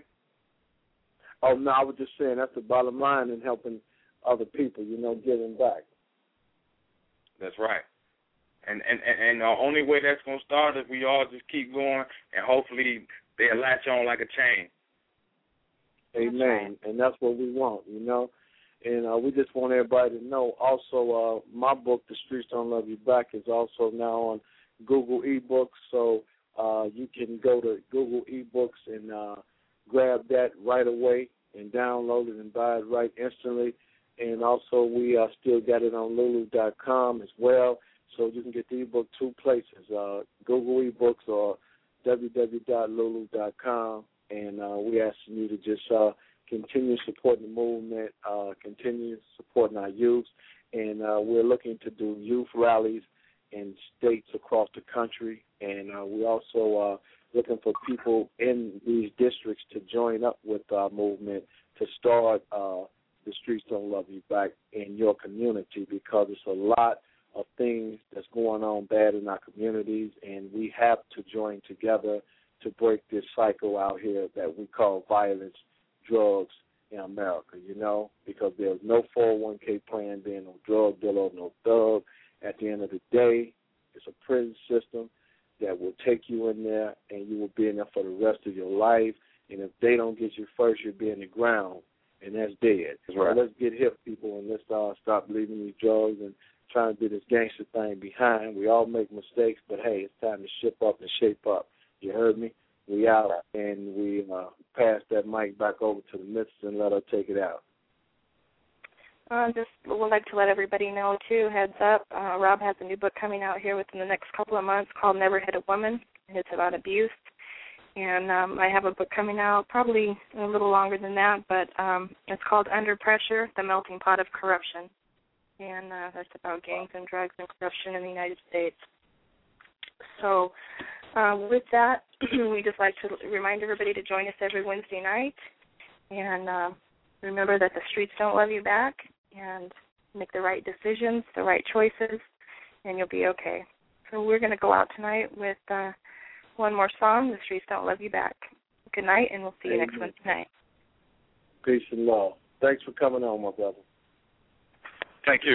Oh no, I was just saying that's the bottom line in helping other people, you know, giving back. That's right. And and and the only way that's gonna start is we all just keep going, and hopefully they'll latch on like a chain. Amen. Right. And that's what we want, you know. And uh, we just want everybody to know. Also, uh, my book, The Streets Don't Love You Back, is also now on Google eBooks, so uh, you can go to Google eBooks and uh, grab that right away and download it and buy it right instantly. And also, we uh, still got it on Lulu dot com as well, so you can get the ebook two places, uh, Google eBooks or w w w dot lulu dot com. And uh, we're asking you to just uh, continue supporting the movement, uh, continue supporting our youth, and uh, we're looking to do youth rallies in states across the country, and uh, we're also uh, looking for people in these districts to join up with our movement to start uh, The Streets Don't Love You Back in your community, because it's a lot of things that's going on bad in our communities, and we have to join together to break this cycle out here that we call violence, drugs in America, you know, because there's no four oh one k plan, being no drug dealer, no thug. At the end of the day, it's a prison system that will take you in there, and you will be in there for the rest of your life. And if they don't get you first, you'll be in the ground, and that's dead. Right. So let's get hip, people, and let's uh, stop believing these drugs and trying to do this gangster thing behind. We all make mistakes, but, hey, it's time to ship up and shape up. You heard me? We out, and we uh, pass that mic back over to the missus and let her take it out. Uh, just would like to let everybody know, too, heads up, uh, Rob has a new book coming out here within the next couple of months called Never Hit a Woman, and it's about abuse. And um, I have a book coming out probably a little longer than that, but um, it's called Under Pressure, The Melting Pot of Corruption. And uh, that's about gangs and drugs and corruption in the United States. So uh, with that, we just like to remind everybody to join us every Wednesday night. And uh, remember that the streets don't love you back, and make the right decisions, the right choices, and you'll be okay. So we're going to go out tonight with uh, one more song, The Streets Don't Love You Back. Good night, and we'll see you Amen. Next Wednesday night. Peace and love. Thanks for coming on, my brother. Thank you.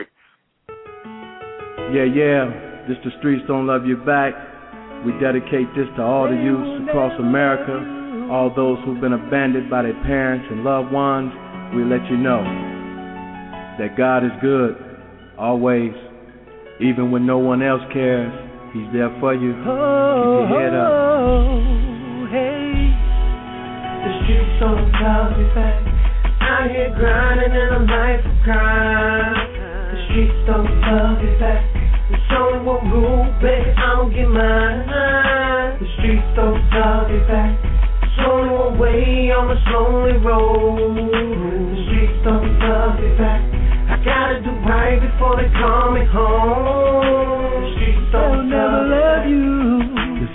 Yeah, yeah, this The Streets Don't Love You Back. We dedicate this to all the youths across America, all those who've been abandoned by their parents and loved ones. We let you know that God is good, always. Even when no one else cares, He's there for you. Oh, keep your head up. Oh, hey. The streets don't love you back. Out here grinding in a life of crime. The streets don't love you back. There's only one rule, baby, I don't get mine. The streets don't love you back. There's only one way on this lonely road. The streets don't love you back. I gotta do right before they call me home. The streets don't love, love you. The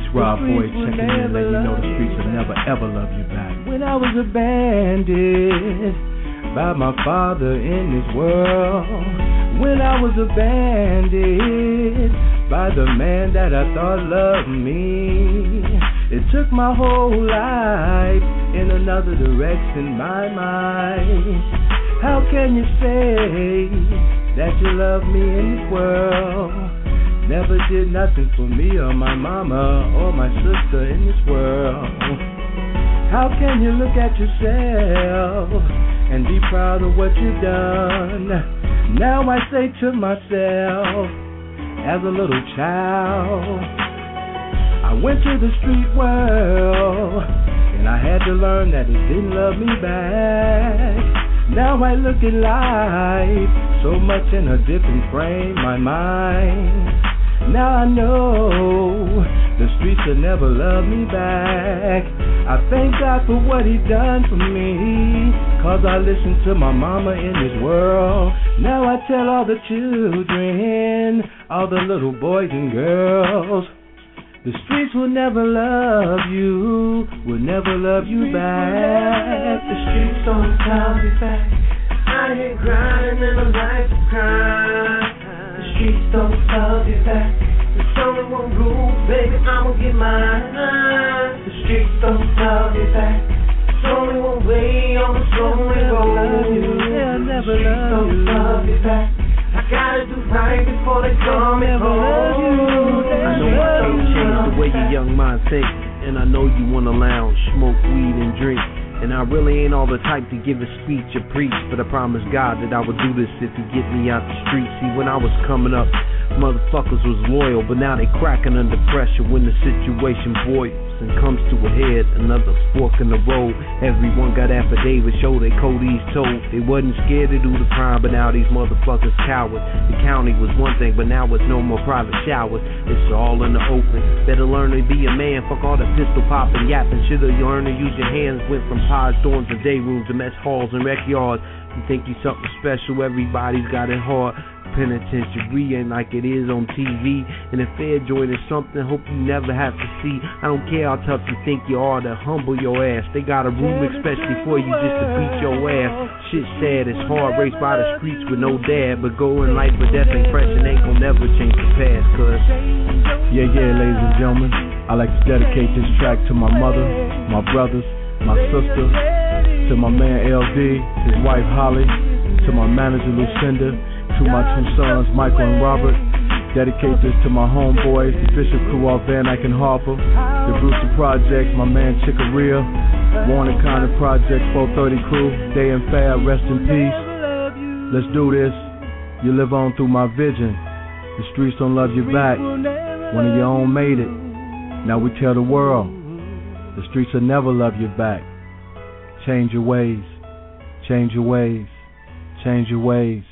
boy checking in, letting you know the streets will never ever love you back. When I was abandoned by my father in this world, when I was abandoned by the man that I thought loved me, it took my whole life in another direction, my mind. How can you say that you love me in this world? Never did nothing for me or my mama or my sister in this world. How can you look at yourself and be proud of what you've done? Now I say to myself, as a little child, I went to the street world and I had to learn that it didn't love me back. Now I look at life so much in a different frame, my mind. Now I know the streets will never love me back. I thank God for what he done for me, cause I listened to my mama in this world. Now I tell all the children, all the little boys and girls, the streets will never love you, will never love you back. The streets don't love me back. I ain't grinding in a life of crime. The streets don't love you back. There's only one rule, baby, I'ma get mine. The streets don't love you back. There's only one way on the lonely road. They'll never love you. Love you back. I gotta do right before they come and home. I know I can't change the way your young mind thinks, and I know you wanna lounge, smoke weed and drink. And I really ain't all the type to give a speech or preach, but I promise God that I would do this if he get me out the street. See, when I was coming up, motherfuckers was loyal, but now they cracking under pressure when the situation boils and comes to a head. Another fork in the road. Everyone got affidavits, show they Cody's told. They wasn't scared to do the crime, but now these motherfuckers cowards. The county was one thing, but now it's no more private showers. It's all in the open. Better learn to be a man. Fuck all the pistol popping, yapping. Should've learned to use your hands. Went from pods, dorms, and day rooms to mess halls and rec yards. You think you something special? Everybody's got it hard. Penitentiary ain't like it is on T V. And if fair joint is something, hope you never have to see. I don't care how tough you think you are to humble your ass. They got a room especially for you just to beat your ass. Shit sad, it's hard, raced by the streets with no dad. But going life with death impression ain't gonna never change the past, cuz. Yeah, yeah, ladies and gentlemen, I like to dedicate this track to my mother, my brothers, my sister, to my man L D, his wife Holly, to my manager Lucinda, to my two sons, Michael and Robert. Dedicate this to my homeboys, the Bishop crew off Van Dyke and Harper, the Brewster Project, my man Chicoria, Warner County Project, four thirty crew, Day and Fab, rest in peace. Let's do this. You live on through my vision. The streets don't love you back. One of your own made it. Now we tell the world, the streets will never love you back. Change your ways. Change your ways. Change your ways.